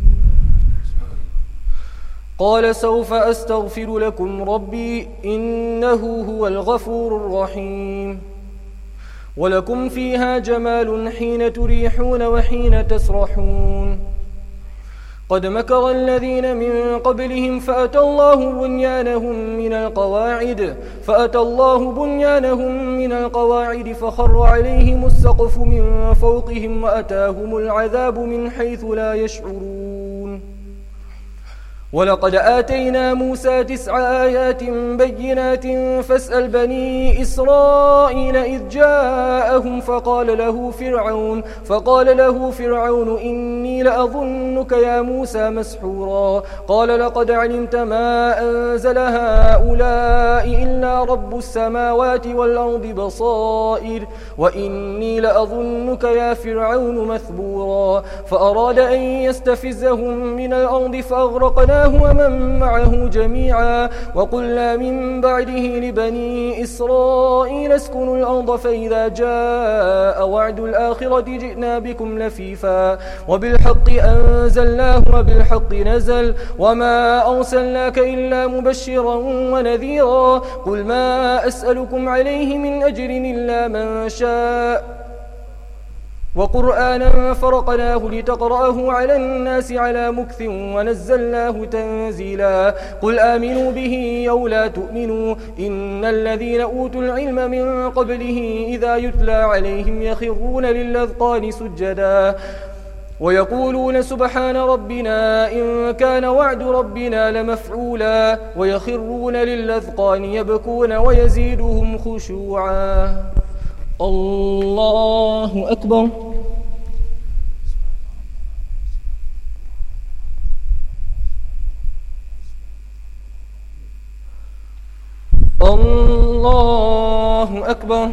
قال سوف أستغفر لكم ربي إنه هو الغفور الرحيم. ولكم فيها جمال حين تريحون وحين تسرحون. قد مكر الذين من قبلهم فأتى الله بنيانهم من القواعد فخر عليهم السقف من فوقهم وأتاهم العذاب من حيث لا يشعرون. ولقد آتينا موسى 9 آيات بينات فاسأل بني إسرائيل إذ جاءهم فقال له فرعون إني لأظنك يا موسى مسحورا. قال لقد علمت ما أنزل هؤلاء إلا رب السماوات والأرض بصائر وإني لأظنك يا فرعون مثبورا. فأراد أن يستفزهم من الأرض فأغرقناه ومن معه جميعا. وقلنا من بعده لبني إسرائيل اسكنوا الأرض فإذا جاء وعد الآخرة جئنا بكم لفيفا وبالحق أنزلناه وبالحق نزل وما أرسلناك إلا مبشرا ونذيرا. قل ما أسألكم عليه من أجر إلا من شاء وقرآنا فرقناه لتقرأه على الناس على مكث ونزلناه تنزيلا. قل آمنوا به أو لا تؤمنوا إن الذين أوتوا العلم من قبله إذا يتلى عليهم يخرون للأذقان سجدا ويقولون سبحان ربنا إن كان وعد ربنا لمفعولا ويخرون للأذقان يبكون ويزيدهم خشوعا. الله أكبر. الله أكبر.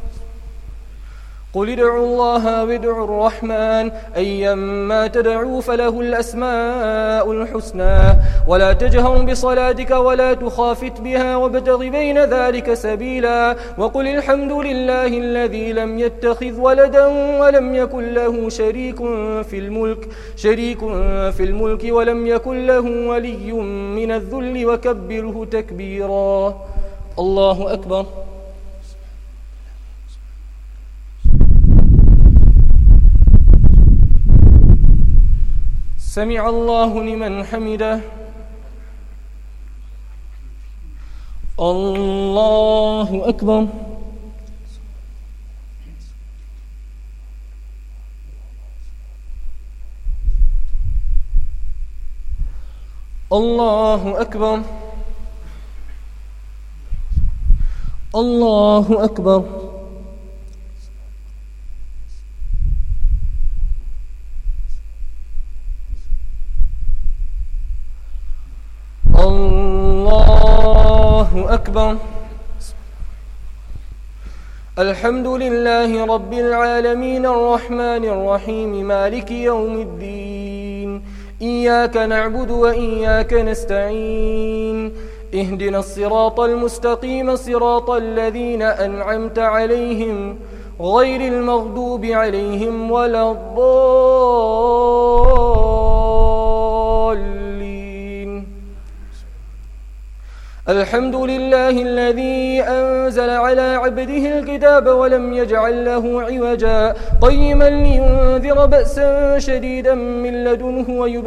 قل ادعوا الله وادعوا الرحمن أيما تدعوا فله الأسماء الحسنى ولا تجهر بصلاتك ولا تخافت بها وابتغ بين ذلك سبيلا. وقل الحمد لله الذي لم يتخذ ولدا ولم يكن له شريك في الملك ولم يكن له ولي من الذل وكبره تكبيرا. الله أكبر. سمع الله لمن حمده. الله أكبر. الله أكبر. الله أكبر. الله أكبر. الحمد لله رب العالمين الرحمن الرحيم مالك يوم الدين إياك نعبد وإياك نستعين اهدنا الصراط المستقيم صراط الذين أنعمت عليهم غير المغضوب عليهم ولا الضالين. الحمد لله الذي أنزل على عبده الكتاب ولم يجعل له عوجا قيما لينذر بأسا شديدا من لدنه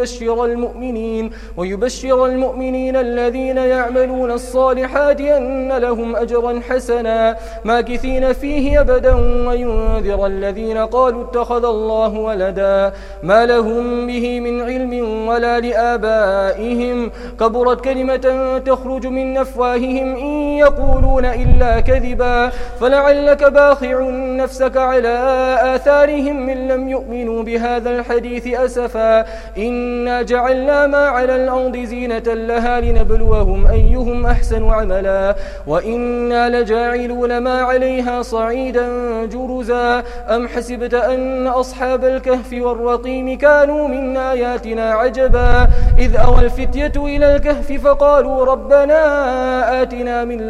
ويبشر المؤمنين الذين يعملون الصالحات أن لهم أجرا حسنا ماكثين فيه أبدا وينذر الذين قالوا اتخذ الله ولدا ما لهم به من علم ولا لآبائهم كبرت كلمة تخرج من من أفواههم إن يقولون إلا كذبا فلعلك باخع نفسك على آثارهم من لم يؤمنوا بهذا الحديث أسفا إنا جعلنا ما على الأرض زينة لها لنبلوهم أيهم أحسن عملا وإنا لجاعلون ما عليها صعيدا جرزا أم حسبت أن أصحاب الكهف والرقيم كانوا من آياتنا عجبا إذ أوى الفتية إلى الكهف فقالوا ربنا آتنا من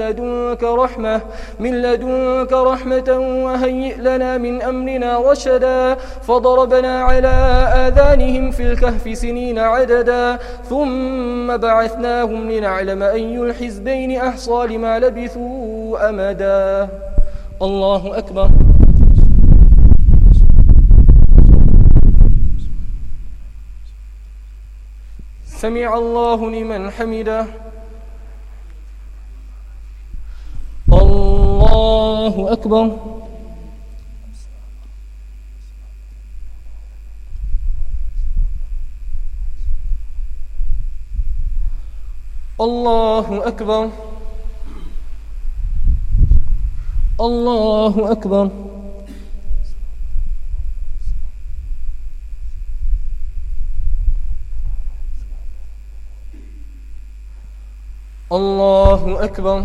لدنك رحمة وهيئ لنا من أمرنا رشدا فضربنا على آذانهم في الكهف سنين عددا ثم بعثناهم لنعلم أي الحزبين أحصى لما لبثوا أمدا. الله أكبر. سمع الله لمن حمده. الله أكبر. الله أكبر. الله أكبر. الله أكبر.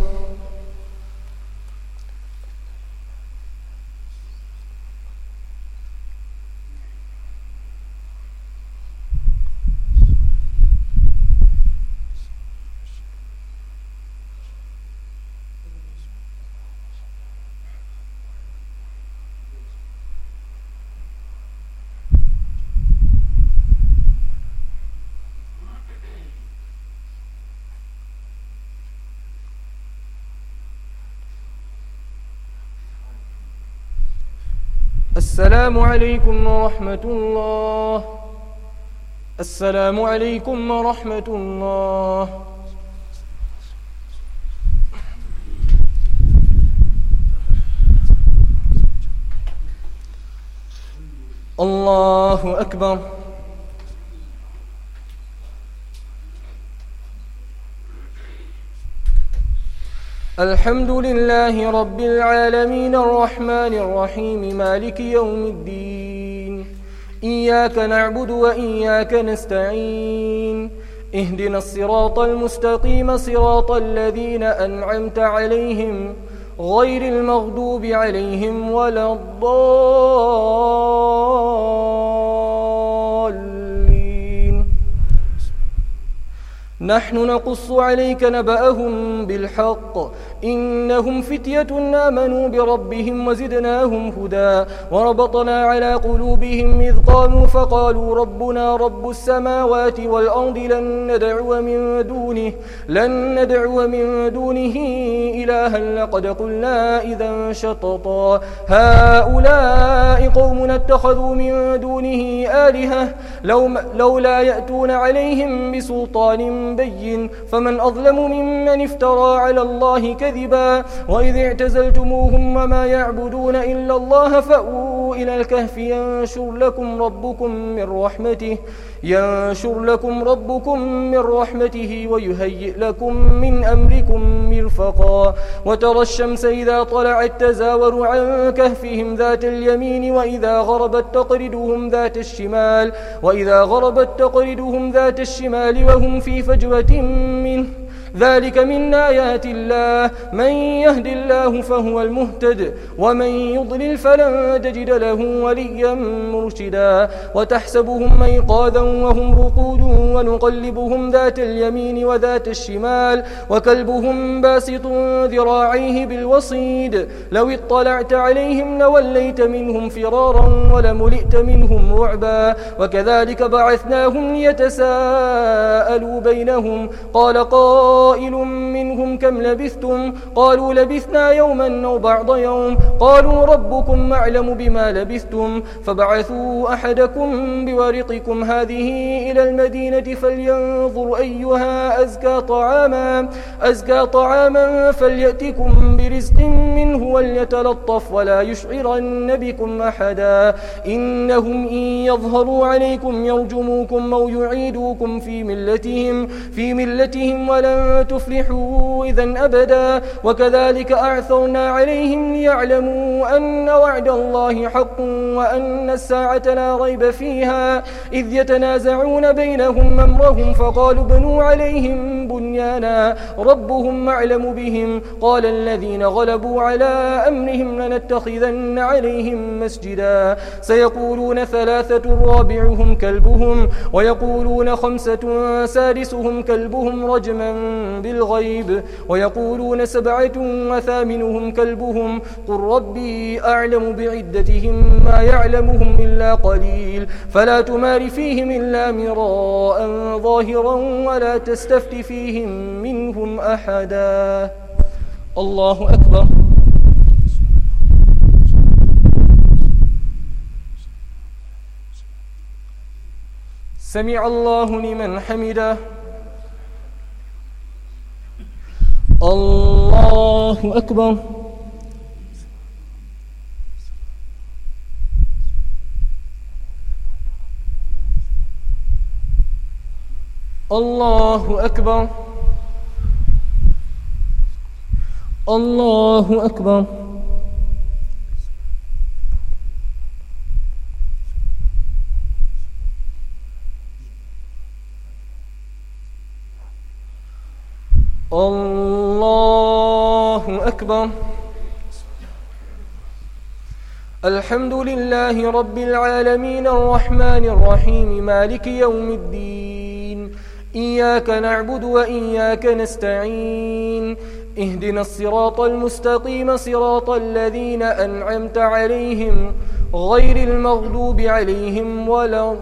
السلام عليكم ورحمة الله. السلام عليكم ورحمة الله. الله أكبر. الحمد لله رب العالمين الرحمن الرحيم مالك يوم الدين إياك نعبد وإياك نستعين اهدنا الصراط المستقيم صراط الذين أنعمت عليهم غير المغضوب عليهم ولا الضالين. نحن نقص عليك نبأهم بالحق إنهم فتية آمنوا بربهم وزدناهم هدى وربطنا على قلوبهم إذ قاموا فقالوا ربنا رب السماوات والأرض لن ندعو من دونه إلها لقد قلنا إذا شططا هؤلاء قوم اتخذوا من دونه آلهة لولا يأتون عليهم بسلطان بين فمن أظلم ممن افترى على الله كذبا وإذ اعتزلتموهم وما يعبدون إلا الله فأووا إلى الكهف ينشر لكم ربكم من رحمته ويهيئ لكم من أمركم مرفقا وترى الشمس إذا طلعت تزاور عن كهفهم ذات اليمين وإذا غربت تقرضهم ذات الشمال وهم في فجوة منه ذلك من آيات الله من يهد الله فهو المهتد ومن يضلل فلن تجد له وليا مرشدا وتحسبهم أيقاظا وهم رقود ونقلبهم ذات اليمين وذات الشمال وكلبهم باسط ذراعيه بالوصيد لو اطلعت عليهم لوليت منهم فرارا ولملئت منهم رعبا وكذلك بعثناهم ليتساءلوا بينهم قال قائل منهم كم لبثتم قالوا لبثنا يوما أو بعض يوم قالوا ربكم أعلم بما لبثتم فبعثوا أحدكم بورقكم هذه إلى المدينة فلينظر أيها أزكى طعاما فليأتكم برزق منه وليتلطف ولا يشعرن بكم أحدا إنهم إن يظهروا عليكم يرجموكم أو يعيدوكم في ملتهم ولن تفلحوا إذا أبدا وكذلك أعثرنا عليهم ليعلموا أن وعد الله حق وأن الساعة لا ريب فيها إذ يتنازعون بينهم أمرهم فقالوا بنوا عليهم بنيانا ربهم أعلم بهم قال الذين غلبوا على أمرهم لنتخذن عليهم مسجدا سيقولون 3 رابعهم كلبهم ويقولون 5 سادسهم كلبهم رجما بالغيب ويقولون 7 وثامنهم كلبهم قل ربي أعلم بعدتهم ما يعلمهم إلا قليل فلا تمار فيهم إلا مراء ظاهرا ولا تستفت فيهم منهم أحدا الله أكبر سمع الله لمن حمده الله أكبر الله أكبر الله أكبر الله أكبر الحمد لله رب العالمين الرحمن الرحيم مالك يوم الدين إياك نعبد وإياك نستعين اهدنا الصراط المستقيم صراط الذين أنعمت عليهم غير المغضوب عليهم ولا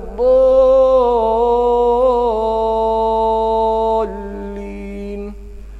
الضالين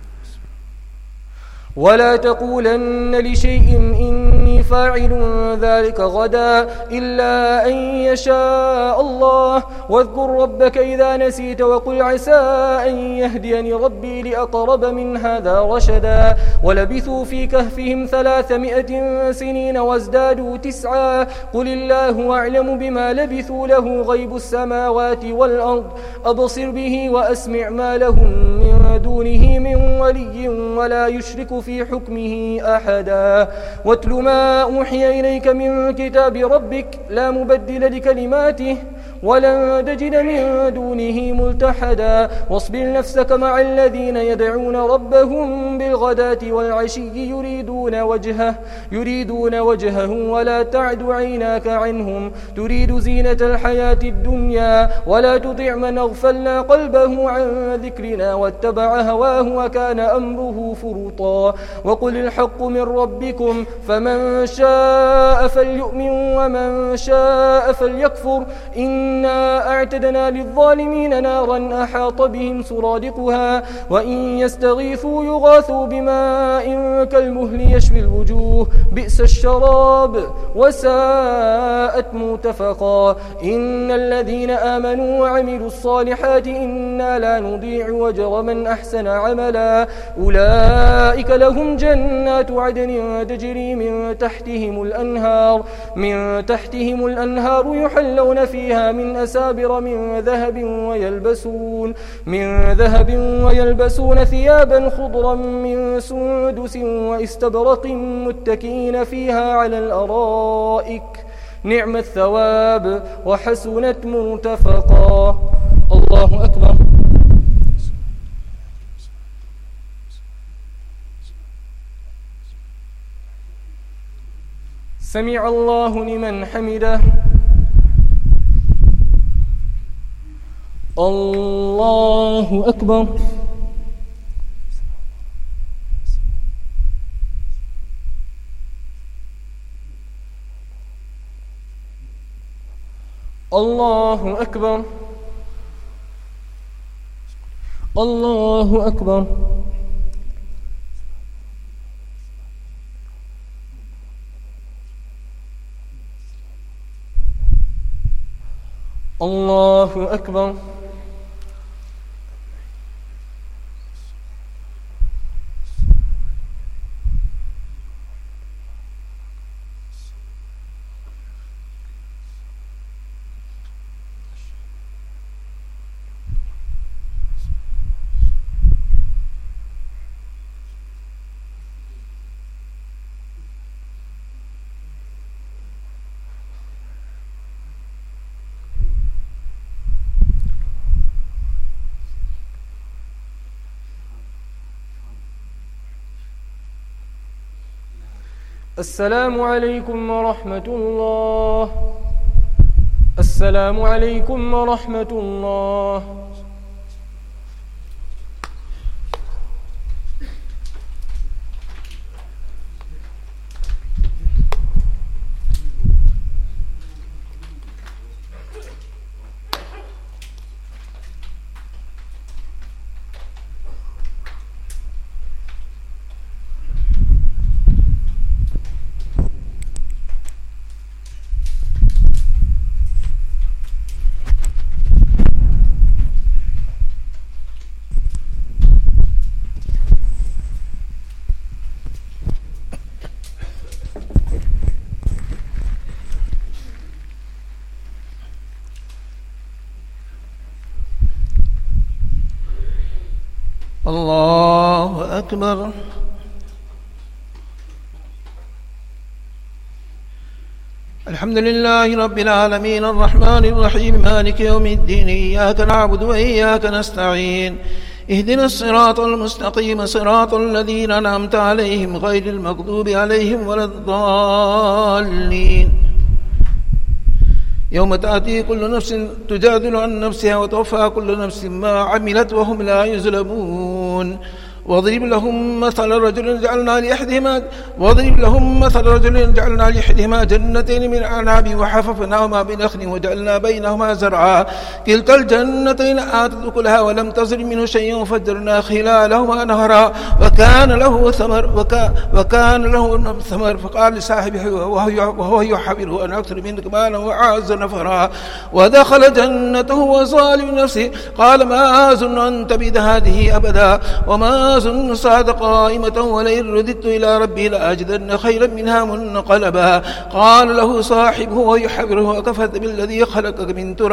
ولا تقولن لشيء إني فاعل ذلك غدا إلا أن يشاء الله واذكر ربك إذا نسيت وقل عسى أن يهديني ربي لأقرب من هذا رشدا ولبثوا في كهفهم 300 سنين وازدادوا 9 قل الله أعلم بما لبثوا له غيب السماوات والأرض أبصر به وأسمع ما لهم من دونه من ولي ولا يشرك في حكمه أحدا واتل ما أوحي إليك من كتاب ربك لا مبدل لكلماته ولن تجد من دونه ملتحدا واصبر نفسك مع الذين يدعون ربهم بالغداة والعشي يريدون وجهه ولا تعد عيناك عنهم تريد زينة الحياة الدنيا ولا تطع من أغفلنا قلبه عن ذكرنا واتبع هواه وكان أمره فرطا وقل الحق من ربكم فمن شاء فليؤمن ومن شاء فليكفر إنا أعتدنا للظالمين نارا أحاط بهم سرادقها وإن يستغيثوا يغاثوا بماء كالمهل يشوي الوجوه بئس الشراب وساءت مرتفقا إن الذين آمنوا وعملوا الصالحات إنا لا نضيع أجر من أحسن عملا أولئك لهم جنات عدن تجري من تحتهم الأنهار يحلون فيها من أسابر من ذهب ويلبسون ثيابا خضرا من سندس واستبرق متكئين فيها على الأرائك نعم الثواب وحسنت مرتفقا الله أكبر سمع الله لمن حمده الله أكبر الله أكبر الله أكبر الله أكبر السلام عليكم ورحمة الله. السلام عليكم ورحمة الله. الله أكبر. الحمد لله رب العالمين الرحمن الرحيم مالك يوم الدين إياك نعبد وإياك نستعين اهدنا الصراط المستقيم صراط الذين أنعمت عليهم غير المغضوب عليهم ولا الضالين. يوم تأتي كل نفس تجادل عن نفسها وتوفى كل نفس ما عملت وهم لا يظلمون. واضرب لهم مثل رجل جعلنا لأحدهما جنتين من أعناب وحففناهما بنخل وجعلنا بينهما زرعا كلتا الجنتين آتت أكلها ولم تظلم منه شيئا وفجرنا خلالهما نهرا وكان له ثمر فقال لصاحبه وهو يحبره أن أكثر منك مالا وأعز نفرا ودخل جنته وظالم نفسه قال ما أظن أن تبيد هذه أبدا وما أظن الساعة قائمة ولئن رددت إلى ربي لأجدن خيرا منها منقلبا قال له صاحبه ويحبره أكفرت بالذي خلقك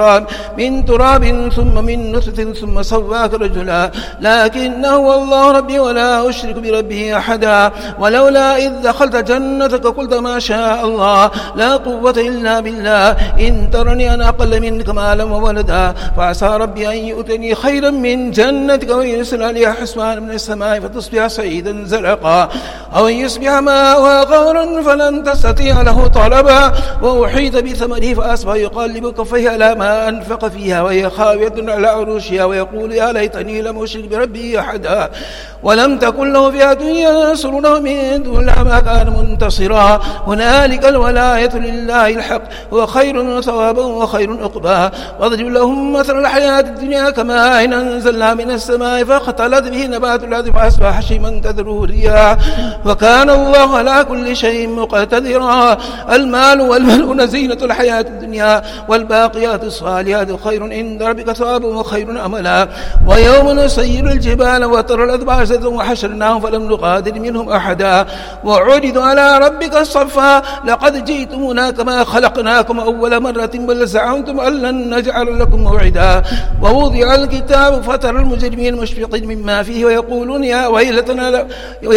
من تراب ثم من نطفة ثم سواك رجلا لكنه هو الله ربي ولا أشرك بربه أحدا ولولا إذ دخلت جنتك قلت ما شاء الله لا قوة إلا بالله إن ترني أنا أقل منك مالا وولدا فعسى ربي أن يؤتني خيرا من جنتك ويرسل عليها حسبانا من السماء فتصبح صعيدا زرقا أو يصبح ماؤها غورا فلن تستطيع له طلبا وأحيط بثمره فأصبح يقلب كفيه على ما أنفق فيها وهي خاوية على عروشها ويقول يا ليتني لم أشرك بربي أحدا ولم تكن له فئة ينصرونه من دون الله ما كان منتصرا هنالك الولاية لله الحق هو خير ثوابا وخير عقبا واضرب لهم مثل الحياة الدنيا كماء أنزلنا من السماء فاختلط به نبات الأرض فأصبح هشيما تذروه الرياح وكان الله على كل شيء مقتدرا المال والبنون زينة الحياة الدنيا والباقيات الصالحات خير عند ربك ثوابا وخير أملا ويوم نسير الجبال وترى الأذبار وحشرناهم فلم نغادر منهم أحدا وعرضوا على ربك صفا لقد جئتمونا كما خلقناكم أول مرة بل زعمتم أن لن نجعل لكم موعدا ووضع الكتاب فترى المجرمين مشفقين مما فيه ويقولون يا ويلتنا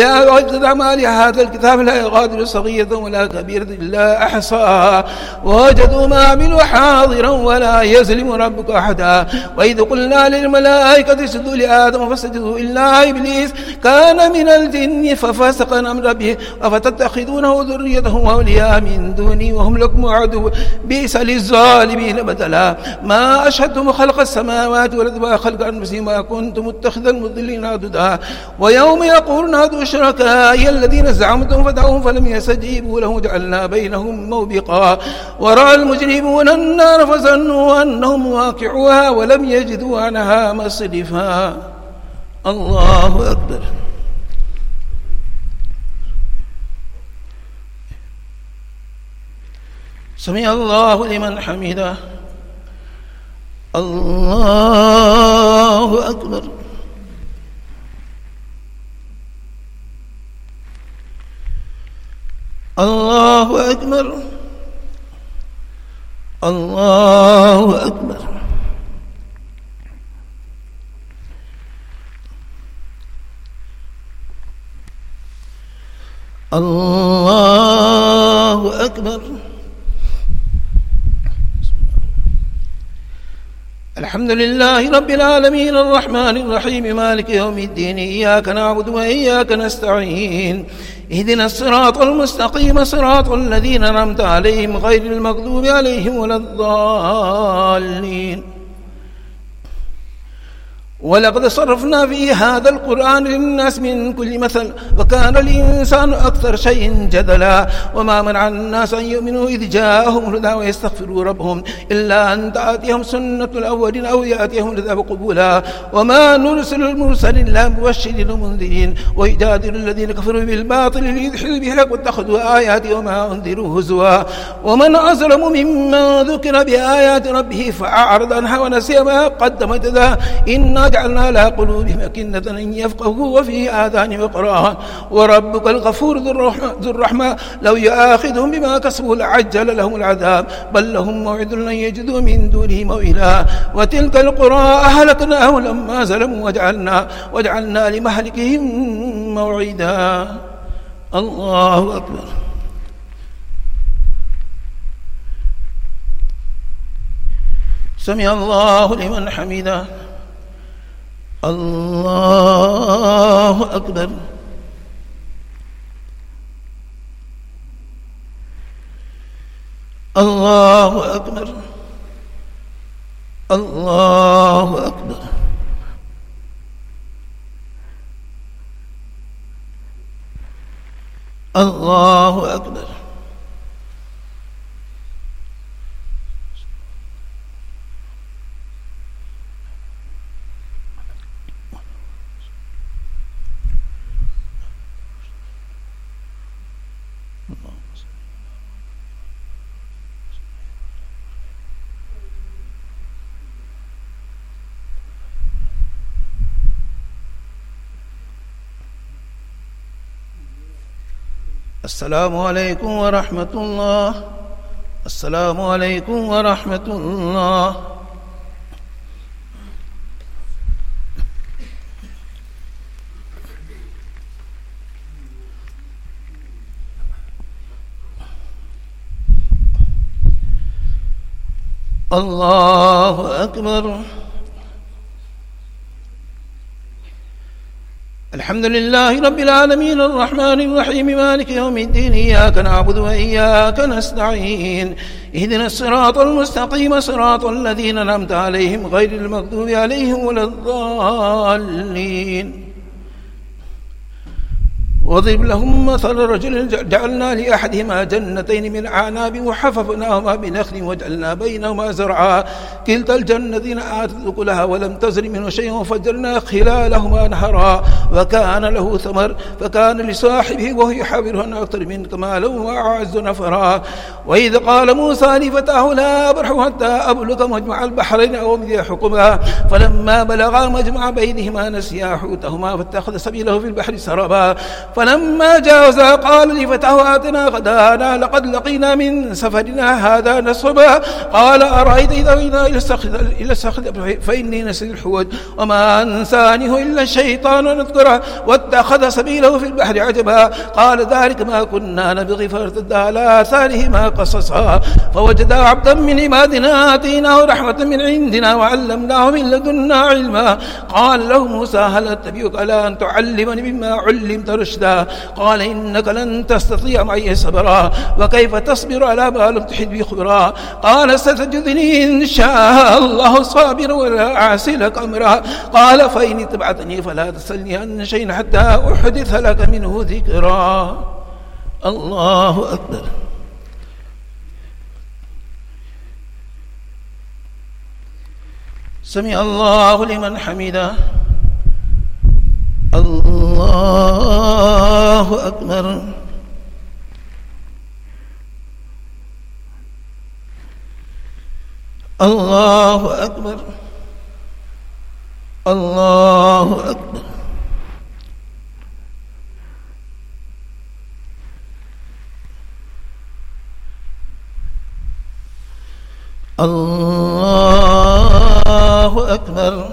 ما لهذا الكتاب لا يغادر صغيرة ولا كبيرة إلا أحصاها ووجدوا ما عملوا حاضرا ولا يظلم ربك أحدا وإذ قلنا للملائكة اسجدوا لآدم فسجدوا إلا إبليس كان من الجن ففسق عن أمر ربه أفتتخذونه ذريته أولياء من دوني وهم لكم عدو بئس للظالمين بدلا ما أشهدتم خلق السماوات والأرض وخلق أنفسهم ما كنت متخذ المضلين عضدا ويوم يقول نادوا شركائي الذين زعمتم فدعوهم فلم يستجيبوا له جعلنا بينهم موبقا ورأى المجرمون النار فظنوا أنهم واقعوها ولم يجدوا عنها مصرفا. الله أكبر. سمع الله لمن حمده. الله أكبر. الله أكبر. الله أكبر. الله أكبر. الحمد لله رب العالمين الرحمن الرحيم مالك يوم الدين إياك نعبد وإياك نستعين اهدنا الصراط المستقيم صراط الذين أنعمت عليهم غير المغضوب عليهم ولا الضالين. ولقد صرفنا في هذا القرآن للناس من كل مثل وكان الإنسان أكثر شيء جدلا. وما منع الناس أن يؤمنوا إذ جاءهم الهدى ويستغفروا ربهم إلا أن تأتيهم سنة الأولين أو يأتيهم العذاب قبلا. وما نرسل المرسلين إلا مبشرين ومنذرين ويجادل الذين كفروا بالباطل ليدحضوا به الحق واتخذوا آياتي وما أنذروا هزوا. ومن أظلم ممن ذكر بآيات ربه فأعرض عنها ونسي ما قدمت ذا إنا جعلنا على قلوبهم أكنة أن يفقهوا وفي آذانهم وقرا. وربك الغفور ذو الرحمة لو يؤاخذهم بما كسبوا لعجل لهم العذاب بل لهم موعد لن يجدوا من دونه موئلا. وتلك القرى أهلكناهم لما ظلموا وجعلنا لمهلكهم موعدا. الله أكبر. سمع الله لمن حمده. الله أكبر. الله أكبر. الله أكبر. الله أكبر. السلام عليكم ورحمة الله. السلام عليكم ورحمة الله. الله أكبر. الحمد لله رب العالمين الرحمن الرحيم مالك يوم الدين إياك نعبد وإياك نستعين اهدنا الصراط المستقيم صراط الذين أنعمت عليهم غير المغضوب عليهم ولا الضالين. واضرب لهم مثل رجل جعلنا لأحدهما جنتين من أعناب وحففناهما بنخل وجعلنا بينهما زرعا كلتا الجنتين آتت أكلها ولم تزر منه شيء وفجرنا خلالهما نهرا وكان له ثمر فكان لصاحبه وهو يحاوره أن أكثر منك مالا وأعز نفرا. وإذ قال موسى لفتاه لا أبرح حتى أبلغ مجمع البحرين أو أمضي حقبا فلما بلغا مجمع بينهما نسيا حوتهما فاتخذ سبيله في البحر سربا فلما جاوزا قال لفتاه آتنا غدانا لقد لقينا من سفرنا هذا نصبا قال أرأيت إذا أوينا إلى الصخر فإني نسيت الحوت وما أنسانه إلا الشيطان نذكره واتخذ سبيله في البحر عجبا قال ذلك ما كنا نبغي فارتدا على آثارهما قصصا فوجدا عبدا من عبادنا آتيناه رحمة من عندنا وعلمناه من لدنا علما قال له موسى هل أتبعك على أن تعلمني مما علمت رشدا قال إنك لن تستطيع معي صبرا وكيف تصبر على ما لم تحط به خبرا قال ستجدني إن شاء الله صابرا ولا أعصي لك أمرا قال فإن اتبعتني فلا تسألني عن شيء حتى أحدث لك منه ذكرا. الله أكبر. سمع الله لمن حمده. الله أكبر. الله أكبر. الله أكبر. الله أكبر.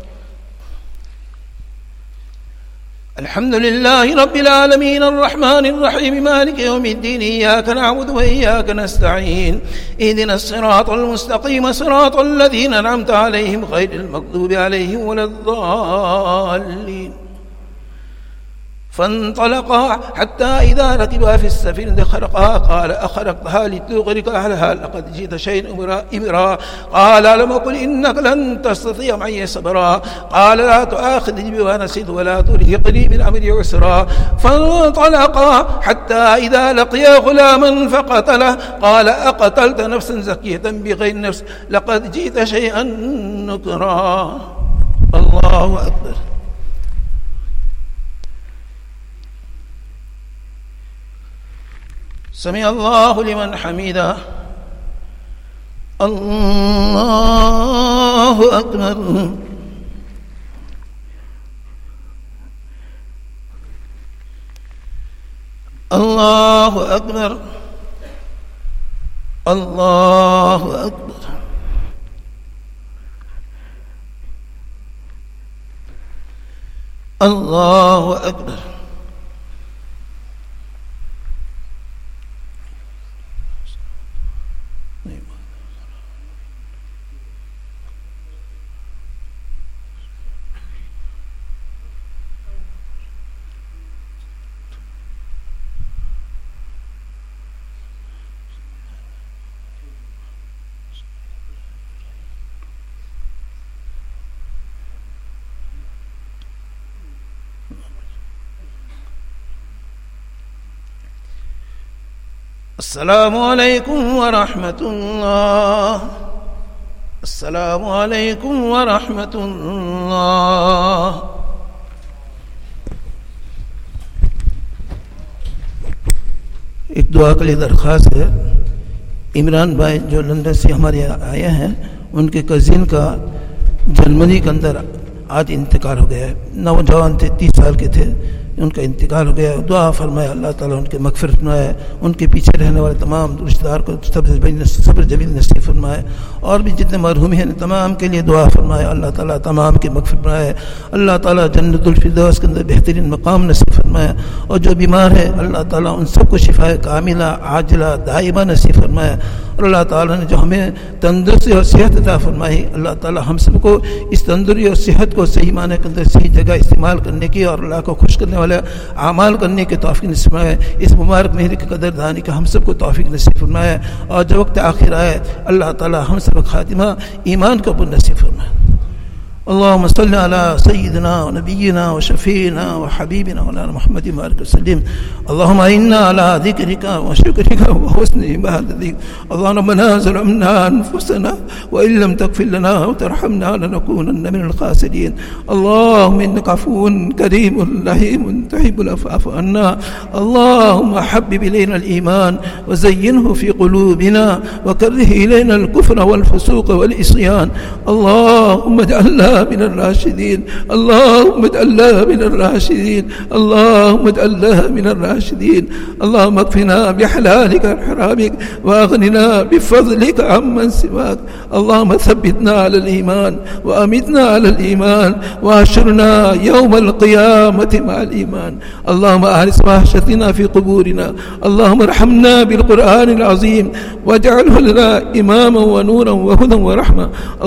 الحمد لله رب العالمين الرحمن الرحيم مالك يوم الدين إياك نعبد وإياك نستعين اهدنا الصراط المستقيم صراط الذين أنعمت عليهم غير المغضوب عليهم ولا الضالين. فانطلقا حتى إذا ركبا في السفينة خرقا قال أخرقتها لتغرق أهلها لقد جئت شيئا إمرا قال ألم أقل إنك لن تستطيع معي صبرا قال لا تؤاخذني بما نسيت ولا ترهقني من أمري عسرا فانطلقا حتى إذا لقيا غلاما فقتله قال أقتلت نفسا زكية بغير نفس لقد جئت شيئا نكرا. الله أكبر. سمع الله لمن حمده. الله أكبر. الله أكبر. الله أكبر. الله أكبر. السلام عليكم ورحمة الله. السلام عليكم ورحمة الله. एक दुआ के लिए दरख्वास्त है। इमरान भाई जो लंदन से हमारे आए हैं, उनके कजिन का जर्मनी के अंदर आज इंतकाल हो गया है। नौजवान थे, 30 साल के थे, उनका इंतकाल हो गया। दुआ फरमाए अल्लाह ताला उनके मग़फ़िरत फरमाए, उनके पीछे रहने वाले तमाम रिश्तेदार को सब्र जमील नसीब फरमाए, और भी जितने मरहूम हैं तमाम के लिए दुआ फरमाए अल्लाह ताला तमाम की मग़फ़िरत फरमाए। अल्लाह ताला जन्नतुल फिरदौस के अंदर बेहतरीन मकाम नसीब फरमाए, और जो बीमार है अल्लाह ताला उन सबको शिफाए कामिला आजिला दाइमा नसीब फरमाए। और अल्लाह ताला ने जो हमें तंदुरुस्ती और सेहत अता फरमाई, अल्लाह ताला हम सबको इस तंदुरुस्ती और सेहत को सही माने के अंदर सही जगह इस्तेमाल करने की और अल्लाह को खुश करने वाले आमाल करने की तौफीक नसीब फरमाए। इस मुबारक महीने की कदरदानी का हम सबको तौफीक नसीब फरमाए, और जब वक्त आखिर आए अल्लाह ताला हम सब खातिमा ईमान का पुर नसीब फरमाए। अल्लाहुम्मा सल्लि अला सय्यिदिना व नबिय्यिना व शफीना व हबीबिना मौलाना मुहम्मद वसल्लम। अल्लाहुम्मा इन्ना अला ज़िक्रिका व शुक्रिका व हुस्नि इबादतिक। अल्लाहुम्मा रब्बना ज़लमना अनफुसना व इन लम तग़फिर लना व तरहमना लनकूनन्ना मिनल ख़ासिरीन। अल्लाहुम्मा इन्नका अफ़ुव्वुन करीमुन रहीमुन तुहिब्बुल अफ़्व फ़अफ़ु अन्ना। अल्लाहुम्मा हब्बिब इलैना अल-ईमान व ज़य्यिनहु फ़ी क़ुलूबिना व कर्रिह इलैना अल-कुफ़्र वल फ़ुसूक़ वल इस्यान। अल्लाहुम्मा इजअलना من الراشدين. اللهم اجعلنا من الراشدين. اللهم اجعلنا من الراشدين. اللهم اكفنا بحلالك عن حرامك واغننا بفضلك عمن سواك. اللهم ثبتنا على الإيمان وأمتنا على الإيمان وأحشرنا يوم القيامة مع الإيمان. اللهم أحرس وحشتنا في قبورنا. اللهم ارحمنا بالقرآن العظيم واجعله لنا إماما ونورا وهدى ورحمة.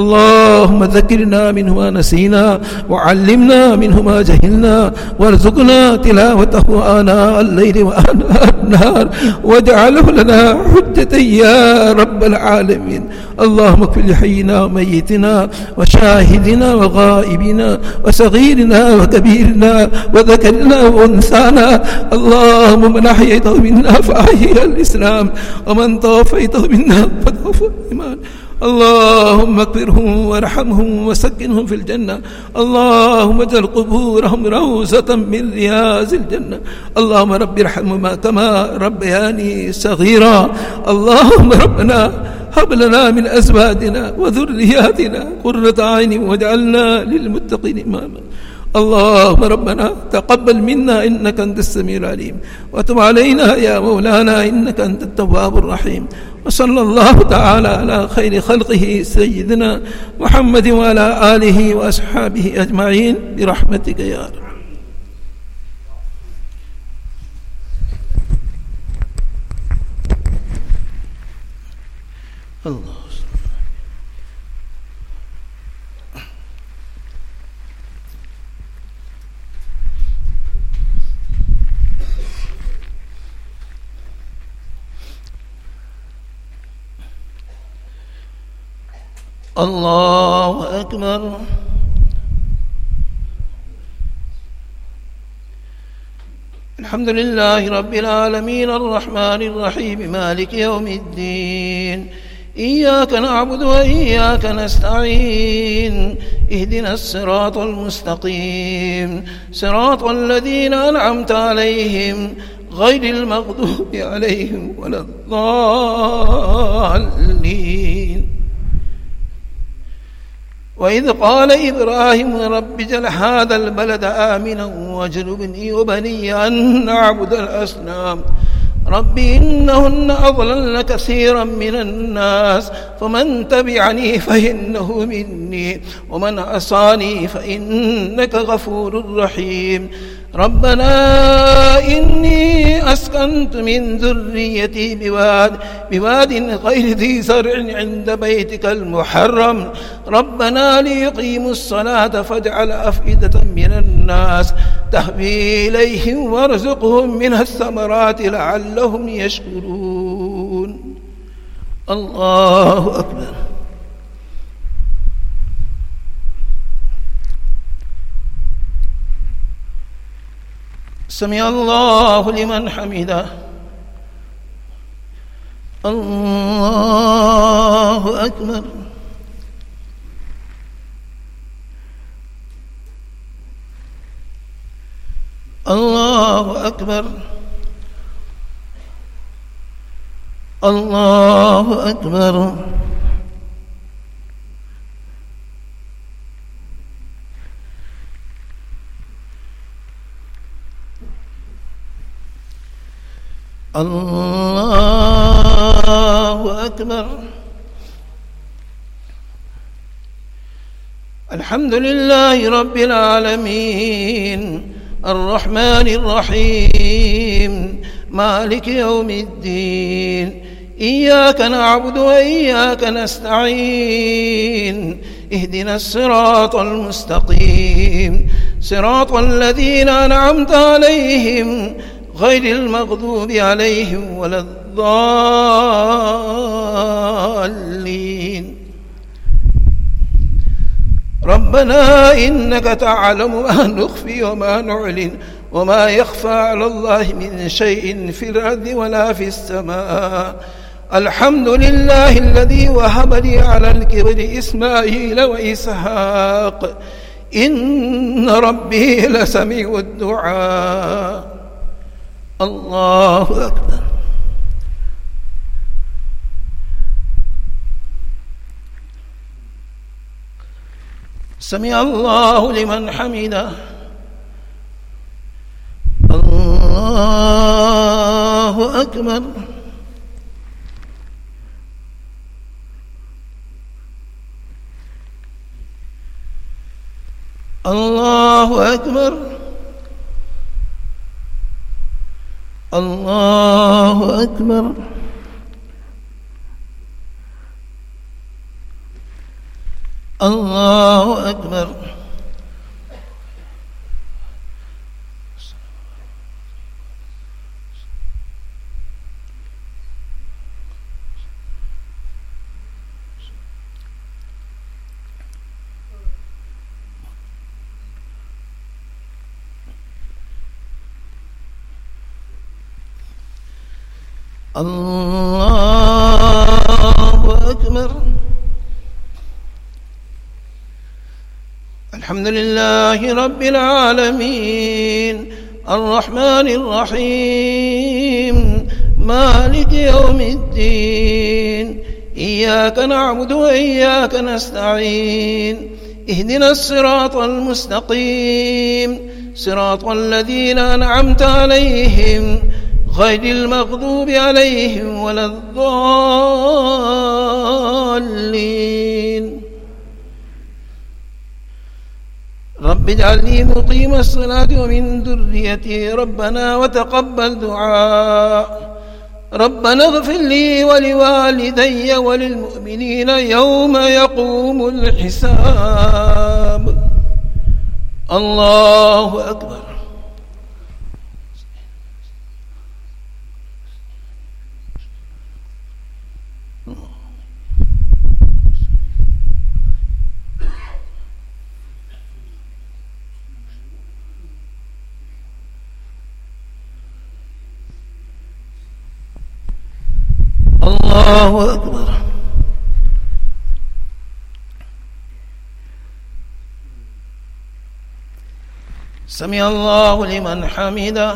اللهم ذكرنا منه ما نسينا وعلمنا منه ما جهلنا وارزقنا تلاوته آناء الليل وآناء النهار واجعله لنا حجة يا رب العالمين. اللهم اغفر لحينا وميتنا وشاهدنا وغائبنا وصغيرنا وكبيرنا وذكرنا وانثانا. اللهم من أحييته منا فأحيي الإسلام ومن توفيته منا فتوفى الإيمان. اللهم اغفرهم وارحمهم وسكنهم في الجنة. اللهم اجعل قبورهم روضة من رياض الجنة. اللهم رب ارحمهما كما ربياني صغيرا. اللهم ربنا هب لنا من أزواجنا وذرياتنا قرة أعين واجعلنا للمتقين إماما. اللهم ربنا تقبل منا إنك أنت السميع العليم وتب علينا يا مولانا إنك أنت التواب الرحيم. وصلى الله تعالى على خير خلقه سيدنا محمد وعلى آله وأصحابه أجمعين برحمتك يا رب. الله الله أكبر. الحمد لله رب العالمين الرحمن الرحيم مالك يوم الدين، إياك نعبد وإياك نستعين، اهدنا الصراط المستقيم، صراط الذين أنعمت عليهم غير المغضوب عليهم ولا الضالين. وإذ قال إبراهيم رب اجعل هذا البلد آمنا واجنبني وبني أن نعبد الأصنام رب إنهن أضللن كثيرا من الناس فمن تبعني فإنه مني ومن عصاني فإنك غفور رحيم. ربنا إني أسكنت من ذريتي بواد غير ذي زرع عند بيتك المحرم ربنا ليقيموا الصلاة فاجعل أفئدة من الناس تهوي إليهم وارزقهم من الثمرات لعلهم يشكرون. الله أكبر. سمع الله لمن حمده. الله أكبر. الله أكبر. الله أكبر. الله أكبر. الحمد لله رب العالمين الرحمن الرحيم مالك يوم الدين، إياك نعبد وإياك نستعين، اهدنا الصراط المستقيم، صراط الذين أنعمت عليهم غير المغضوب عليهم ولا الضالين. ربنا إنك تعلم ما نخفي وما نعلن وما يخفى على الله من شيء في الأرض ولا في السماء. الحمد لله الذي وهب لي على الكبر إسماعيل وإسحاق إن ربي لسميع الدعاء. الله أكبر. سمع الله لمن حمده. الله أكبر. الله أكبر. الله أكبر. الله أكبر. الله أكبر. الحمد لله رب العالمين الرحمن الرحيم مالك يوم الدين، إياك نعبد وإياك نستعين، اهدنا الصراط المستقيم، صراط الذين أنعمت عليهم غير المغضوب عليهم ولا الضالين. رب اجعلني مقيم الصلاة ومن ذريتي ربنا وتقبل دعاء. ربنا اغفر لي ولوالدي وللمؤمنين يوم يقوم الحساب. الله أكبر. الله أكبر. سمع الله لمن حمده.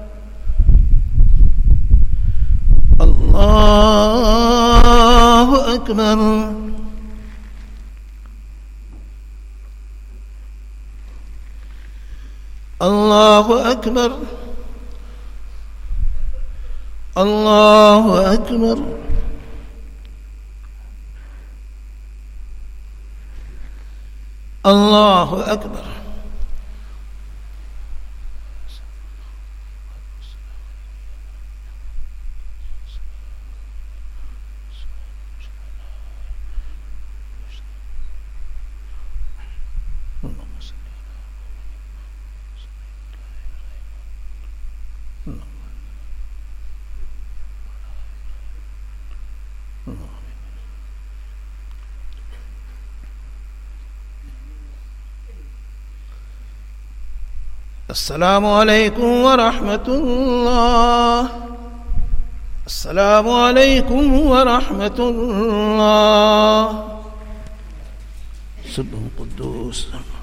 الله أكبر. الله أكبر. الله أكبر. الله أكبر. السلام عليكم ورحمة الله. السلام عليكم ورحمة الله. سبح قدوس.